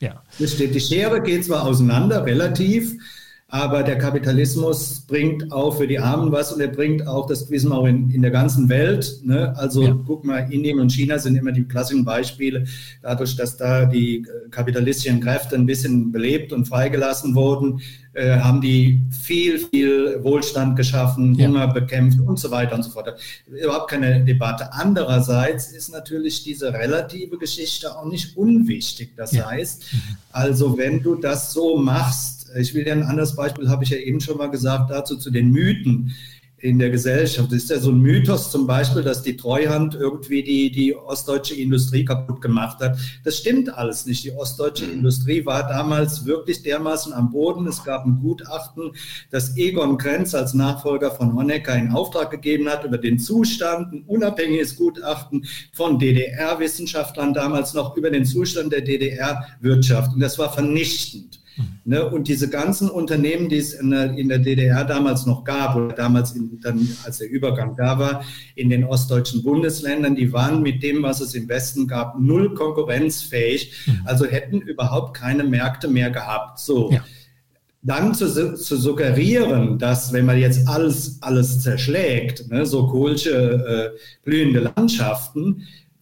Die Schere geht zwar auseinander, relativ, aber der Kapitalismus bringt auch für die Armen was, und er bringt auch, das wissen wir auch in der ganzen Welt, ne? Also guck mal, Indien und China sind immer die klassischen Beispiele, dadurch, dass da die kapitalistischen Kräfte ein bisschen belebt und freigelassen wurden, haben die viel Wohlstand geschaffen, Hunger bekämpft und so weiter und so fort. Überhaupt keine Debatte. Andererseits ist natürlich diese relative Geschichte auch nicht unwichtig. Das heißt, also wenn du das so machst, ich will dir ein anderes Beispiel, habe ich ja eben schon mal gesagt, dazu zu den Mythen in der Gesellschaft. Das ist ja so ein Mythos zum Beispiel, dass die Treuhand irgendwie die ostdeutsche Industrie kaputt gemacht hat. Das stimmt alles nicht. Die ostdeutsche Industrie war damals wirklich dermaßen am Boden. Es gab ein Gutachten, das Egon Krenz als Nachfolger von Honecker in Auftrag gegeben hat über den Zustand, ein unabhängiges Gutachten von DDR-Wissenschaftlern damals noch über den Zustand der DDR-Wirtschaft. Und das war vernichtend. Ne, und diese ganzen Unternehmen, die es in der DDR damals noch gab, oder damals dann, als der Übergang da war, in den ostdeutschen Bundesländern, die waren mit dem, was es im Westen gab, null konkurrenzfähig, also hätten überhaupt keine Märkte mehr gehabt. So. Ja. Dann zu suggerieren, dass, wenn man jetzt alles zerschlägt, ne, so Kohlsche blühende Landschaften,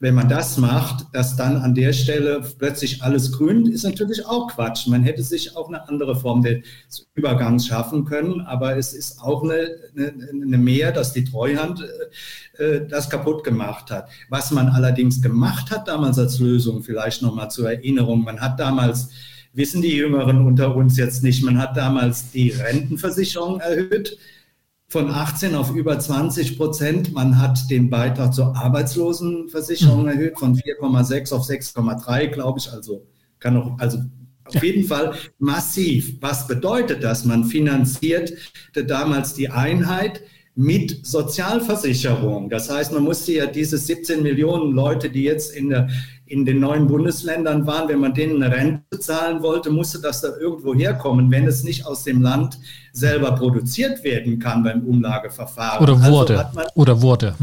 wenn man das macht, dass dann an der Stelle plötzlich alles grün ist, natürlich auch Quatsch. Man hätte sich auch eine andere Form des Übergangs schaffen können, aber es ist auch eine Mehr, dass die Treuhand das kaputt gemacht hat. Was man allerdings gemacht hat damals als Lösung, vielleicht nochmal zur Erinnerung, man hat damals, wissen die Jüngeren unter uns jetzt nicht, man hat damals die Rentenversicherung erhöht, von 18 auf über 20%. Man hat den Beitrag zur Arbeitslosenversicherung erhöht von 4,6 auf 6,3, glaube ich. Also auf jeden Fall massiv. Was bedeutet das? Man finanzierte damals die Einheit mit Sozialversicherung. Das heißt, man musste ja diese 17 Millionen Leute, die jetzt in den neuen Bundesländern waren, wenn man denen eine Rente zahlen wollte, musste das da irgendwo herkommen, wenn es nicht aus dem Land selber produziert werden kann beim Umlageverfahren. Oder wurde.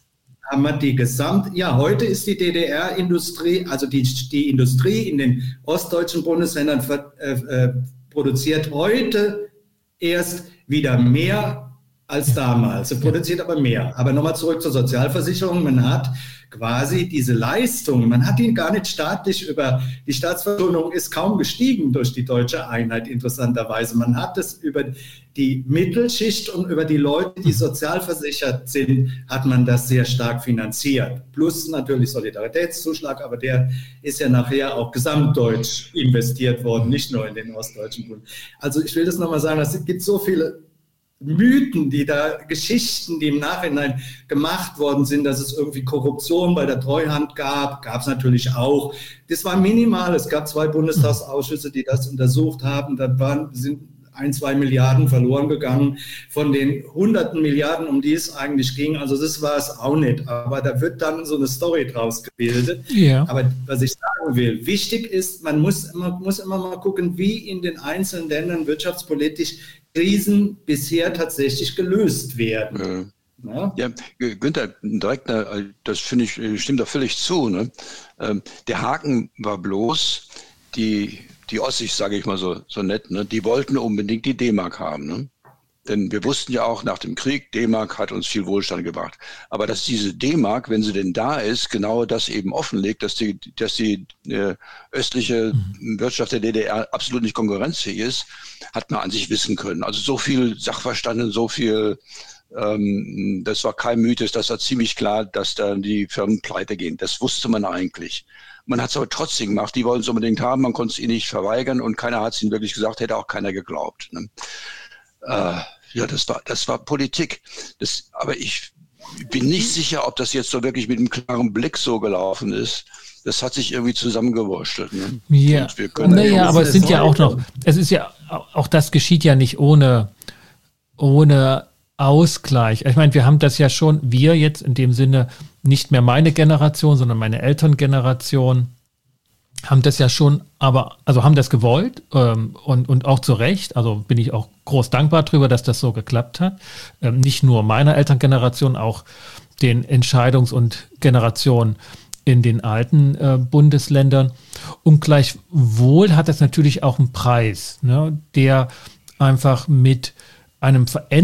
Heute ist die DDR-Industrie, also die Industrie in den ostdeutschen Bundesländern produziert heute erst wieder mehr als damals. Sie produziert aber mehr. Aber nochmal zurück zur Sozialversicherung. Man hat quasi diese Leistung, man hat ihn gar nicht staatlich die Staatsverschuldung ist kaum gestiegen durch die deutsche Einheit, interessanterweise. Man hat es über die Mittelschicht und über die Leute, die sozialversichert sind, hat man das sehr stark finanziert. Plus natürlich Solidaritätszuschlag, aber der ist ja nachher auch gesamtdeutsch investiert worden, nicht nur in den ostdeutschen Bund. Also ich will das nochmal sagen, es gibt so viele Mythen, Geschichten, die im Nachhinein gemacht worden sind, dass es irgendwie Korruption bei der Treuhand gab es natürlich auch. Das war minimal. Es gab 2 Bundestagsausschüsse, die das untersucht haben. Da sind 1-2 Milliarden verloren gegangen von den hunderten Milliarden, um die es eigentlich ging. Also das war es auch nicht. Aber da wird dann so eine Story draus gebildet. Ja. Aber was ich sagen will, wichtig ist, man muss immer mal gucken, wie in den einzelnen Ländern wirtschaftspolitisch Krisen bisher tatsächlich gelöst werden. Ja, Günther, direkt, das finde ich, stimmt da völlig zu. Ne? Der Haken war bloß, die Ossis, sage ich mal so nett, ne? Die wollten unbedingt die D-Mark haben. Ne? Denn wir wussten ja auch nach dem Krieg, D-Mark hat uns viel Wohlstand gebracht. Aber dass diese D-Mark, wenn sie denn da ist, genau das eben offenlegt, dass die östliche Wirtschaft der DDR absolut nicht konkurrenzfähig ist, hat man an sich wissen können. Also so viel Sachverstand, so viel, das war kein Mythos, das war ziemlich klar, dass da die Firmen pleite gehen. Das wusste man eigentlich. Man hat es aber trotzdem gemacht. Die wollten es unbedingt haben, man konnte es ihnen nicht verweigern und keiner hat es ihnen wirklich gesagt, hätte auch keiner geglaubt. Ne? Das war Politik. Aber ich bin nicht sicher, ob das jetzt so wirklich mit einem klaren Blick so gelaufen ist. Das hat sich irgendwie zusammengewurschtelt. Ne? Ja, aber es sind ja auch noch, es ist ja, auch das geschieht ja nicht ohne Ausgleich. Ich meine, wir haben das ja schon, wir jetzt in dem Sinne, nicht mehr meine Generation, sondern meine Elterngeneration, haben das ja schon, haben das gewollt und auch zu Recht. Also bin ich auch groß dankbar drüber, dass das so geklappt hat. Nicht nur meiner Elterngeneration, auch den Entscheidungs- und Generationen in den alten Bundesländern. Und gleichwohl hat das natürlich auch einen Preis, ne, der einfach mit einem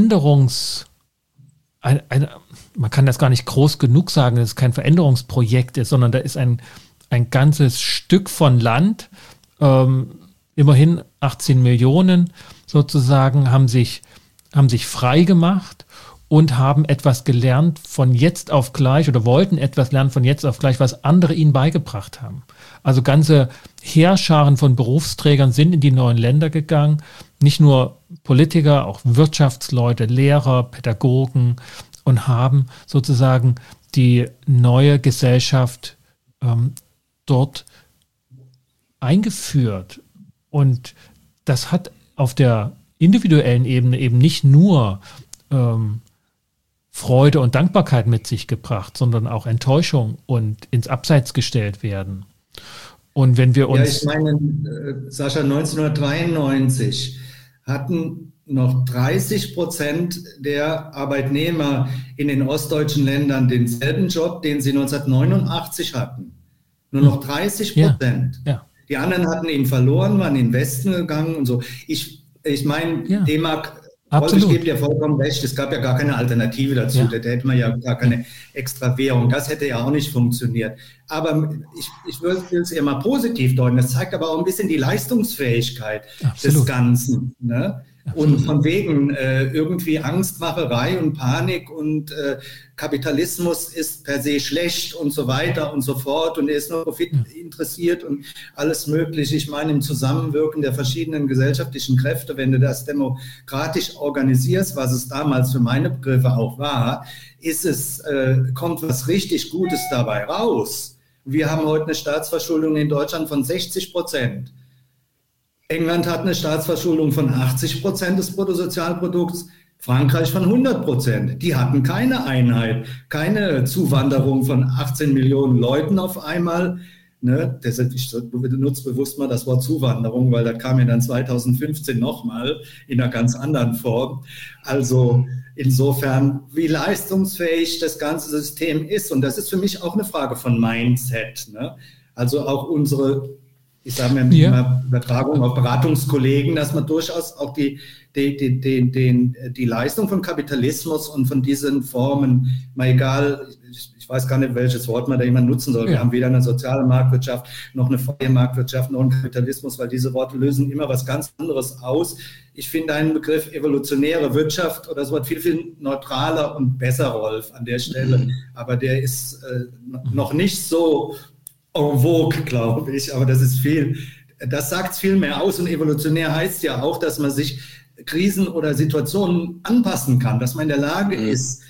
man kann das gar nicht groß genug sagen, dass es kein Veränderungsprojekt ist, sondern da ist ein ganzes Stück von Land, immerhin 18 Millionen sozusagen, haben sich frei gemacht und haben etwas gelernt von jetzt auf gleich oder wollten etwas lernen von jetzt auf gleich, was andere ihnen beigebracht haben. Also ganze Heerscharen von Berufsträgern sind in die neuen Länder gegangen, nicht nur Politiker, auch Wirtschaftsleute, Lehrer, Pädagogen und haben sozusagen die neue Gesellschaft dort eingeführt. Und das hat auf der individuellen Ebene eben nicht nur Freude und Dankbarkeit mit sich gebracht, sondern auch Enttäuschung und ins Abseits gestellt werden. Und wenn wir uns... Ja, ich meine, Sascha, 1993 hatten noch 30% der Arbeitnehmer in den ostdeutschen Ländern denselben Job, den sie 1989 hatten. Nur noch 30%. Ja. Die anderen hatten ihn verloren, waren in den Westen gegangen und so. Ich meine, D-Mark Absolut. Ich gebe dir vollkommen recht, es gab ja gar keine Alternative dazu, da hätte man ja gar keine extra Währung, das hätte ja auch nicht funktioniert. Aber ich will es eher mal positiv deuten, das zeigt aber auch ein bisschen die Leistungsfähigkeit des Ganzen, ne? Und von wegen irgendwie Angstmacherei und Panik und Kapitalismus ist per se schlecht und so weiter und so fort und er ist nur Profit interessiert und alles Mögliche. Ich meine, im Zusammenwirken der verschiedenen gesellschaftlichen Kräfte, wenn du das demokratisch organisierst, was es damals für meine Begriffe auch war, kommt was richtig Gutes dabei raus. Wir haben heute eine Staatsverschuldung in Deutschland von 60%. England hat eine Staatsverschuldung von 80% des Bruttosozialprodukts, Frankreich von 100%. Die hatten keine Einheit, keine Zuwanderung von 18 Millionen Leuten auf einmal. Ne? Deshalb, ich benutze bewusst mal das Wort Zuwanderung, weil das kam ja dann 2015 nochmal in einer ganz anderen Form. Also insofern, wie leistungsfähig das ganze System ist. Und das ist für mich auch eine Frage von Mindset. Ne? Also auch ich sage mir immer Übertragung auf Beratungskollegen, dass man durchaus auch die Leistung von Kapitalismus und von diesen Formen, mal egal, ich weiß gar nicht, welches Wort man da jemand nutzen soll. Wir haben weder eine soziale Marktwirtschaft, noch eine freie Marktwirtschaft, noch einen Kapitalismus, weil diese Worte lösen immer was ganz anderes aus. Ich finde einen Begriff evolutionäre Wirtschaft oder so was viel, viel neutraler und besser, Rolf, an der Stelle. Aber der ist noch nicht so en vogue, glaube ich, aber das sagt viel mehr aus und evolutionär heißt ja auch, dass man sich Krisen oder Situationen anpassen kann, dass man in der Lage ist,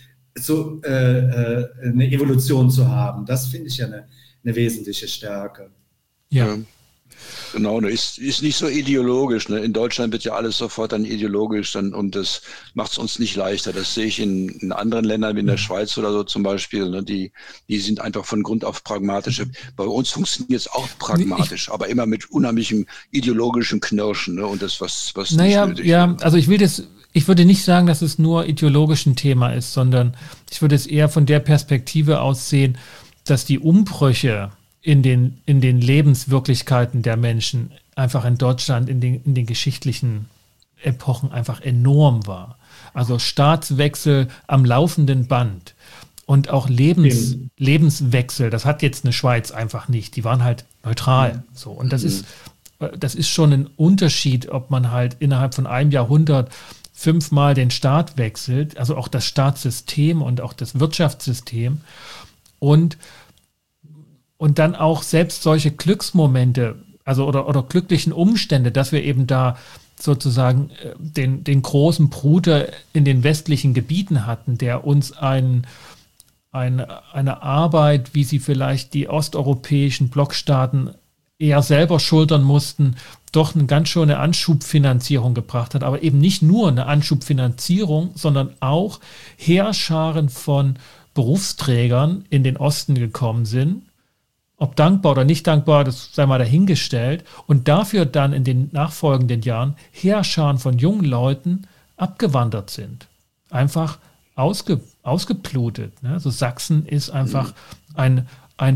eine Evolution zu haben. Das finde ich ja eine wesentliche Stärke. Ja. Genau, ist nicht so ideologisch. Ne? In Deutschland wird ja alles sofort dann ideologisch und das macht es uns nicht leichter. Das sehe ich in anderen Ländern wie in der Schweiz oder so zum Beispiel. Ne? Die sind einfach von Grund auf pragmatisch. Bei uns funktioniert es auch pragmatisch, aber immer mit unheimlichem ideologischem Knirschen. Ne? Und das, was naja, nicht nötig ist. Also ich würde nicht sagen, dass es nur ideologisch ein Thema ist, sondern ich würde es eher von der Perspektive aus sehen, dass die Umbrüche in den Lebenswirklichkeiten der Menschen einfach in Deutschland in den geschichtlichen Epochen einfach enorm war. Also Staatswechsel am laufenden Band und auch Lebenswechsel, das hat jetzt eine Schweiz einfach nicht. Die waren halt neutral. So. Und das ist schon ein Unterschied, ob man halt innerhalb von einem Jahrhundert 5-mal den Staat wechselt, also auch das Staatssystem und auch das Wirtschaftssystem und dann auch selbst solche Glücksmomente, also oder glücklichen Umstände, dass wir eben da sozusagen den großen Bruder in den westlichen Gebieten hatten, der uns eine Arbeit, wie sie vielleicht die osteuropäischen Blockstaaten eher selber schultern mussten, doch eine ganz schöne Anschubfinanzierung gebracht hat. Aber eben nicht nur eine Anschubfinanzierung, sondern auch Heerscharen von Berufsträgern in den Osten gekommen sind. Ob dankbar oder nicht dankbar, das sei mal dahingestellt. Und dafür dann in den nachfolgenden Jahren Heerscharen von jungen Leuten abgewandert sind. Einfach ausgeblutet. Ne? Also Sachsen ist einfach ein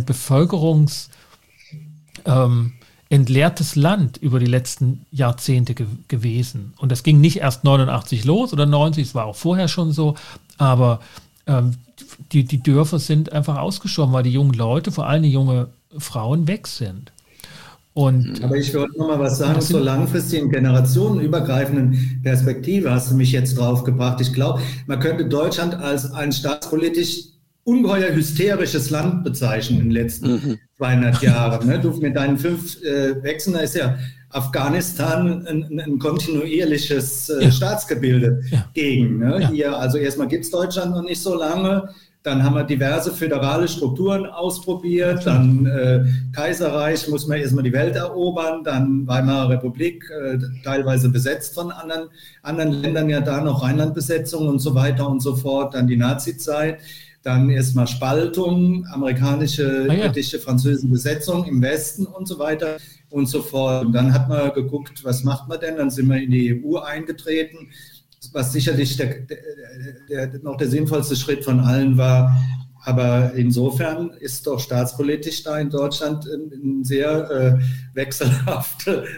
entleertes Land über die letzten Jahrzehnte gewesen. Und das ging nicht erst 89 los oder 90, es war auch vorher schon so, aber die Dörfer sind einfach ausgestorben, weil die jungen Leute, vor allem die junge Frauen, weg sind. Aber ich wollte noch mal was sagen zur langfristigen, generationenübergreifenden Perspektive, hast du mich jetzt drauf gebracht. Ich glaube, man könnte Deutschland als ein staatspolitisch ungeheuer hysterisches Land bezeichnen in den letzten 200 Jahren. Ne? Du mit deinen 5 Wechseln, da ist ja Afghanistan ein kontinuierliches Staatsgebilde gegen. Ne? Ja. Hier, also erstmal gibt es Deutschland noch nicht so lange. Dann haben wir diverse föderale Strukturen ausprobiert, dann Kaiserreich, muss man erstmal die Welt erobern, dann Weimarer Republik, teilweise besetzt von anderen Ländern, ja da noch Rheinlandbesetzung und so weiter und so fort, dann die Nazizeit, dann erstmal Spaltung, amerikanische, britische, französische Besetzung im Westen und so weiter und so fort. Und dann hat man geguckt, was macht man denn? Dann sind wir in die EU eingetreten, was sicherlich noch der sinnvollste Schritt von allen war. Aber insofern ist doch staatspolitisch da in Deutschland eine sehr wechselhafte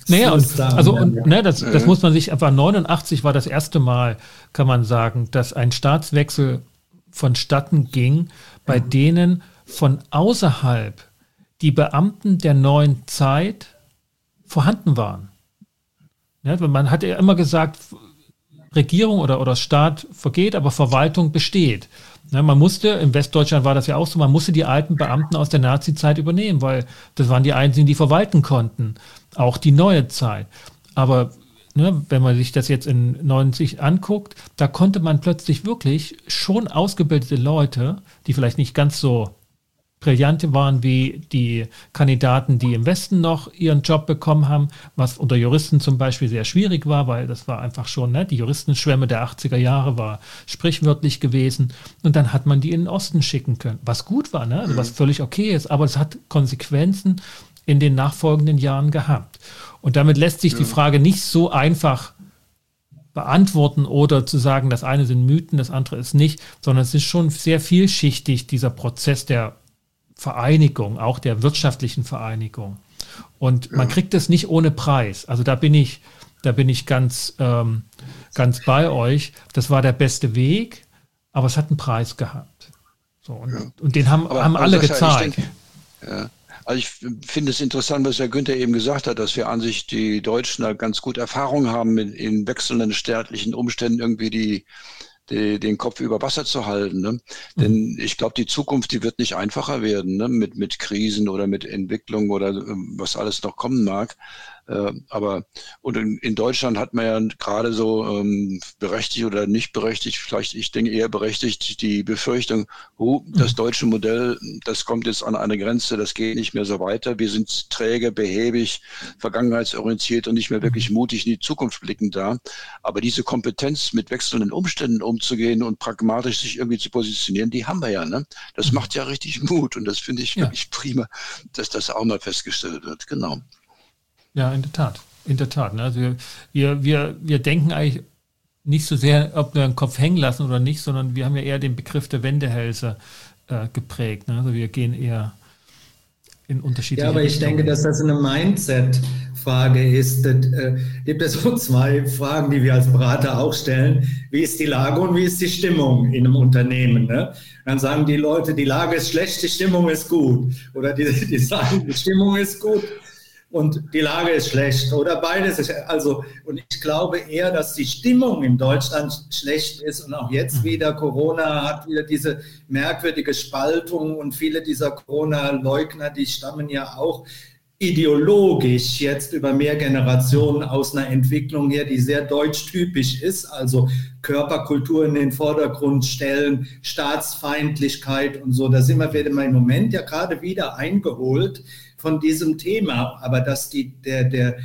Naja, das muss man sich, etwa 89 war das erste Mal, kann man sagen, dass ein Staatswechsel vonstatten ging, bei denen von außerhalb die Beamten der neuen Zeit vorhanden waren. Ja, man hat ja immer gesagt, Regierung oder Staat vergeht, aber Verwaltung besteht. Ja, man musste, in Westdeutschland war das ja auch so, man musste die alten Beamten aus der Nazi-Zeit übernehmen, weil das waren die einzigen, die verwalten konnten. Auch die neue Zeit. Aber wenn man sich das jetzt in 90 anguckt, da konnte man plötzlich wirklich schon ausgebildete Leute, die vielleicht nicht ganz so brillant waren wie die Kandidaten, die im Westen noch ihren Job bekommen haben, was unter Juristen zum Beispiel sehr schwierig war, weil das war einfach schon, die Juristenschwemme der 80er Jahre war sprichwörtlich gewesen, und dann hat man die in den Osten schicken können, was gut war, also was völlig okay ist, aber es hat Konsequenzen in den nachfolgenden Jahren gehabt. Und damit lässt sich die Frage nicht so einfach beantworten oder zu sagen, das eine sind Mythen, das andere ist nicht, sondern es ist schon sehr vielschichtig, dieser Prozess der Vereinigung, auch der wirtschaftlichen Vereinigung. Und man kriegt es nicht ohne Preis. Also da bin ich ganz bei euch. Das war der beste Weg, aber es hat einen Preis gehabt. So, und den haben alle gezahlt. Also ich finde es interessant, was Herr Günther eben gesagt hat, dass wir an sich die Deutschen da ganz gut Erfahrung haben, in wechselnden staatlichen Umständen irgendwie den Kopf über Wasser zu halten. Ne? Denn ich glaube, die Zukunft, die wird nicht einfacher werden, ne? mit Krisen oder mit Entwicklung oder was alles noch kommen mag. Und in Deutschland hat man ja gerade so berechtigt oder nicht berechtigt, vielleicht ich denke eher berechtigt, die Befürchtung, das deutsche Modell, das kommt jetzt an eine Grenze, das geht nicht mehr so weiter. Wir sind träge, behäbig, vergangenheitsorientiert und nicht mehr wirklich mutig in die Zukunft blicken da. Aber diese Kompetenz, mit wechselnden Umständen umzugehen und pragmatisch sich irgendwie zu positionieren, die haben wir ja. Ne? Das macht ja richtig Mut und das finde ich wirklich prima, dass das auch mal festgestellt wird. Genau. Ja, in der Tat. Ne? Also wir denken eigentlich nicht so sehr, ob wir den Kopf hängen lassen oder nicht, sondern wir haben ja eher den Begriff der Wendehälse geprägt. Ne? Also wir gehen eher in unterschiedliche Richtungen. Ja, aber ich denke, dass das eine Mindset-Frage ist. Gibt es so zwei Fragen, die wir als Berater auch stellen. Wie ist die Lage und wie ist die Stimmung in einem Unternehmen? Ne? Dann sagen die Leute, die Lage ist schlecht, die Stimmung ist gut. Oder die sagen, die Stimmung ist gut und die Lage ist schlecht oder beides ist, und ich glaube eher, dass die Stimmung in Deutschland schlecht ist und auch jetzt wieder Corona hat wieder diese merkwürdige Spaltung und viele dieser Corona-Leugner, die stammen ja auch ideologisch jetzt über mehr Generationen aus einer Entwicklung her, die sehr deutschtypisch ist, also Körperkultur in den Vordergrund stellen, Staatsfeindlichkeit und so. Da sind wir im Moment ja gerade wieder eingeholt von diesem Thema, aber dass der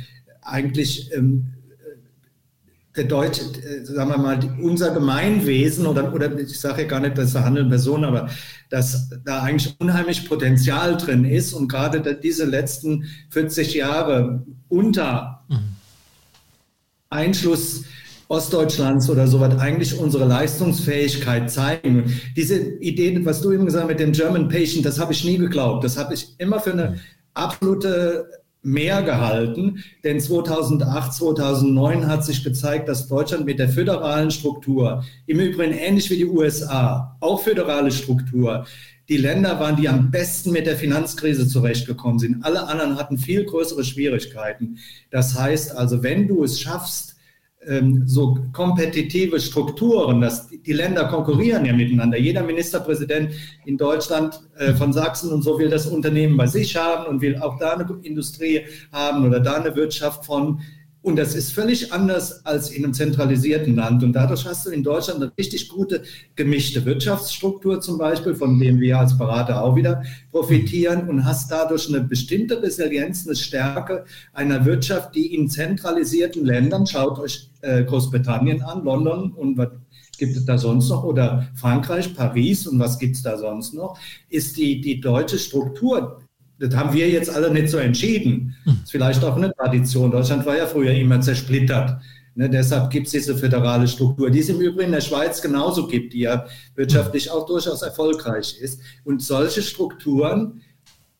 Deutsche, sagen wir mal, unser Gemeinwesen oder ich sage ja gar nicht, das handeln Personen, aber dass da eigentlich unheimlich Potenzial drin ist und gerade diese letzten 40 Jahre unter Einschluss Ostdeutschlands oder so was eigentlich unsere Leistungsfähigkeit zeigen. Diese Idee, was du eben gesagt hast mit dem German Patient, das habe ich nie geglaubt. Das habe ich immer für eine absolute mehr gehalten, denn 2008, 2009 hat sich gezeigt, dass Deutschland mit der föderalen Struktur, im Übrigen ähnlich wie die USA, auch föderale Struktur, die Länder waren, die am besten mit der Finanzkrise zurechtgekommen sind. Alle anderen hatten viel größere Schwierigkeiten. Das heißt also, wenn du es schaffst, so kompetitive Strukturen, dass die Länder konkurrieren ja miteinander. Jeder Ministerpräsident in Deutschland von Sachsen und so will das Unternehmen bei sich haben und will auch da eine Industrie haben oder da eine Wirtschaft von. Und das ist völlig anders als in einem zentralisierten Land. Und dadurch hast du in Deutschland eine richtig gute gemischte Wirtschaftsstruktur zum Beispiel, von dem wir als Berater auch wieder profitieren und hast dadurch eine bestimmte Resilienz, eine Stärke einer Wirtschaft, die in zentralisierten Ländern, schaut euch Großbritannien an, London und was gibt es da sonst noch, oder Frankreich, Paris und was gibt es da sonst noch, ist die deutsche Struktur. Das haben wir jetzt alle nicht so entschieden. Das ist vielleicht auch eine Tradition. Deutschland war ja früher immer zersplittert. Ne, deshalb gibt es diese föderale Struktur, die es im Übrigen in der Schweiz genauso gibt, die ja wirtschaftlich auch durchaus erfolgreich ist. Und solche Strukturen,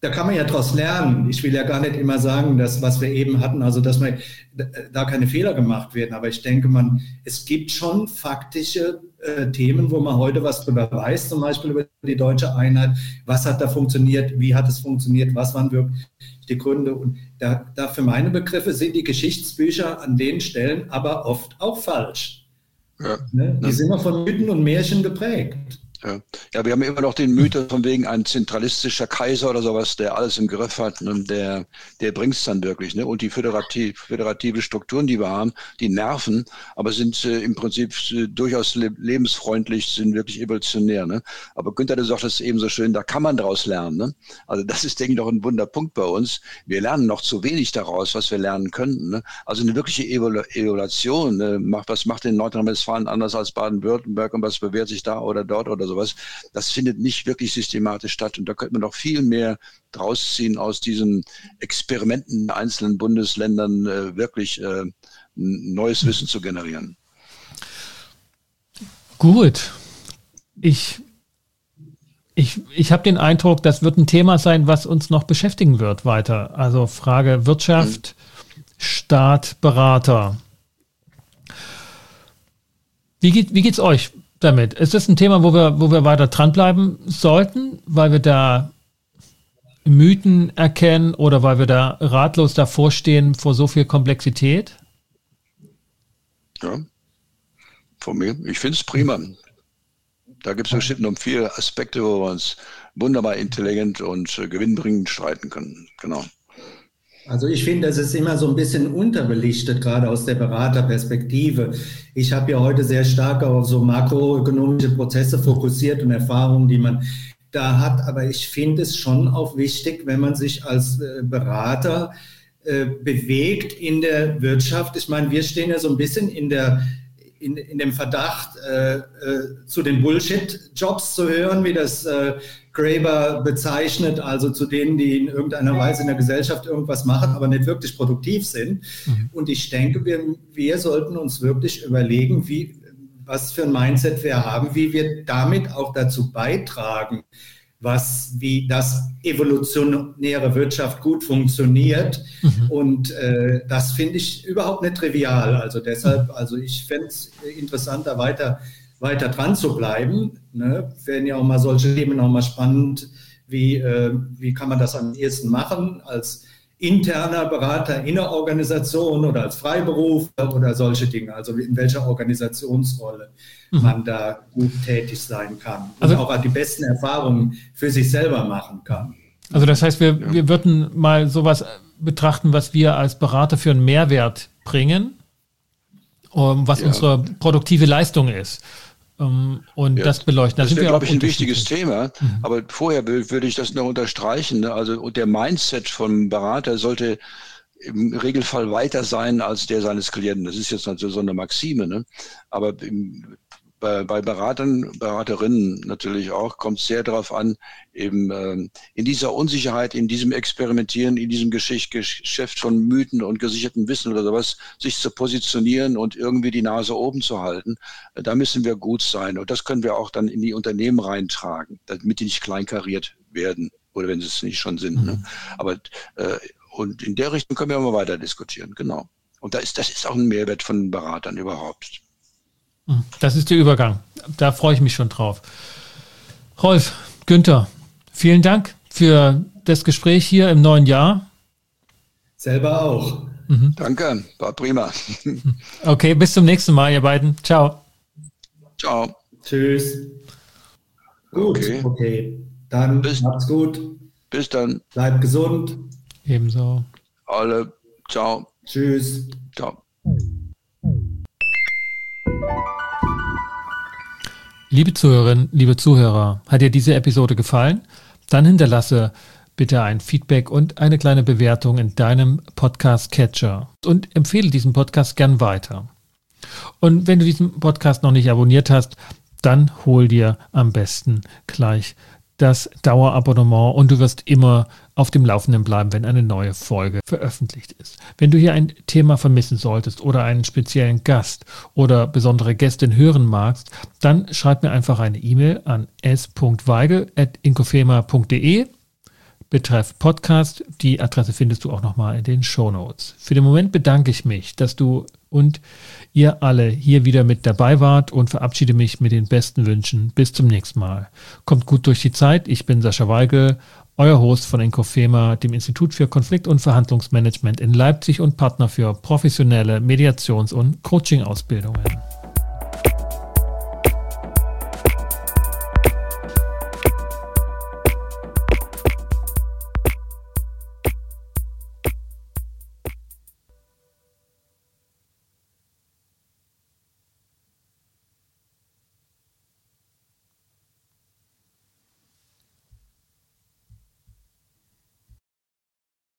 da kann man ja daraus lernen. Ich will ja gar nicht immer sagen, dass was wir eben hatten, also dass da keine Fehler gemacht werden. Aber ich denke, es gibt schon faktische Themen, wo man heute was drüber weiß, zum Beispiel über die deutsche Einheit. Was hat da funktioniert? Wie hat es funktioniert? Was waren wirklich die Gründe? Und da für meine Begriffe sind die Geschichtsbücher an den Stellen aber oft auch falsch. Ja, ne? Die sind noch von Mythen und Märchen geprägt. Ja, wir haben immer noch den Mythos von wegen ein zentralistischer Kaiser oder sowas, der alles im Griff hat, und der bringt es dann wirklich. Ne? Und die föderative Strukturen, die wir haben, die nerven, aber sind im Prinzip durchaus lebensfreundlich, sind wirklich evolutionär. Ne? Aber Günther, du sagtest eben so schön, da kann man daraus lernen. Ne? Also das ist, denke ich, noch ein Wunderpunkt bei uns. Wir lernen noch zu wenig daraus, was wir lernen könnten. Ne? Also eine wirkliche Evaluation, was macht in Nordrhein-Westfalen anders als Baden-Württemberg und was bewährt sich da oder dort oder sowas, das findet nicht wirklich systematisch statt. Und da könnte man noch viel mehr draus ziehen, aus diesen Experimenten in einzelnen Bundesländern wirklich neues Wissen zu generieren. Gut. Ich habe den Eindruck, das wird ein Thema sein, was uns noch beschäftigen wird weiter. Also Frage Wirtschaft, Staat, Berater. Wie geht's euch damit? Ist das ein Thema, wo wir weiter dranbleiben sollten, weil wir da Mythen erkennen oder weil wir da ratlos davor stehen vor so viel Komplexität? Ja, von mir. Ich finde es prima. Da gibt es bestimmt noch viele Aspekte, wo wir uns wunderbar intelligent und gewinnbringend streiten können. Genau. Also ich finde, es ist immer so ein bisschen unterbelichtet, gerade aus der Beraterperspektive. Ich habe ja heute sehr stark auf so makroökonomische Prozesse fokussiert und Erfahrungen, die man da hat. Aber ich finde es schon auch wichtig, wenn man sich als Berater bewegt in der Wirtschaft. Ich meine, wir stehen ja so ein bisschen in dem Verdacht, zu den Bullshit-Jobs zu hören, wie das Graeber bezeichnet, also zu denen, die in irgendeiner Weise in der Gesellschaft irgendwas machen, aber nicht wirklich produktiv sind. Mhm. Und ich denke, wir sollten uns wirklich überlegen, was für ein Mindset wir haben, wie wir damit auch dazu beitragen, wie das evolutionäre Wirtschaft gut funktioniert. Mhm. Und das finde ich überhaupt nicht trivial. Also deshalb, ich fände es interessanter, weiter dran zu bleiben. Ne? Werden ja auch mal solche Themen auch mal spannend, wie kann man das am ehesten machen, als interner Berater in einer Organisation oder als Freiberufler oder solche Dinge, also in welcher Organisationsrolle man da gut tätig sein kann und auch die besten Erfahrungen für sich selber machen kann. Also das heißt, wir würden mal sowas betrachten, was wir als Berater für einen Mehrwert bringen, was unsere produktive Leistung ist. Und das beleuchten. Das wäre, glaube ich, ein wichtiges Thema. Aber vorher würde ich das noch unterstreichen. Ne? Also der Mindset vom Berater sollte im Regelfall weiter sein als der seines Klienten. Das ist jetzt natürlich so eine Maxime. Ne? Aber bei Beratern, Beraterinnen natürlich auch, kommt es sehr darauf an, eben in dieser Unsicherheit, in diesem Experimentieren, in diesem Geschäft von Mythen und gesichertem Wissen oder sowas, sich zu positionieren und irgendwie die Nase oben zu halten. Da müssen wir gut sein. Und das können wir auch dann in die Unternehmen reintragen, damit die nicht kleinkariert werden oder wenn sie es nicht schon sind. Ne? Aber und in der Richtung können wir mal weiter diskutieren, genau. Und das ist auch ein Mehrwert von Beratern überhaupt. Das ist der Übergang. Da freue ich mich schon drauf. Rolf, Günther, vielen Dank für das Gespräch hier im neuen Jahr. Selber auch. Danke, war prima. Okay, bis zum nächsten Mal, ihr beiden. Ciao. Ciao. Tschüss. Gut, okay. Dann macht's gut. Bis dann. Bleibt gesund. Ebenso. Alle. Ciao. Tschüss. Ciao. Liebe Zuhörerinnen, liebe Zuhörer, hat dir diese Episode gefallen? Dann hinterlasse bitte ein Feedback und eine kleine Bewertung in deinem Podcast-Catcher und empfehle diesen Podcast gern weiter. Und wenn du diesen Podcast noch nicht abonniert hast, dann hol dir am besten gleich das Dauerabonnement und du wirst immer auf dem Laufenden bleiben, wenn eine neue Folge veröffentlicht ist. Wenn du hier ein Thema vermissen solltest oder einen speziellen Gast oder besondere Gästin hören magst, dann schreib mir einfach eine E-Mail an s.weigel@inkofema.de. betreff Podcast. Die Adresse findest du auch nochmal in den Shownotes. Für den Moment bedanke ich mich, dass du und ihr alle hier wieder mit dabei wart und verabschiede mich mit den besten Wünschen. Bis zum nächsten Mal. Kommt gut durch die Zeit. Ich bin Sascha Weigel, euer Host von Inkofema, dem Institut für Konflikt- und Verhandlungsmanagement in Leipzig und Partner für professionelle Mediations- und Coaching-Ausbildungen.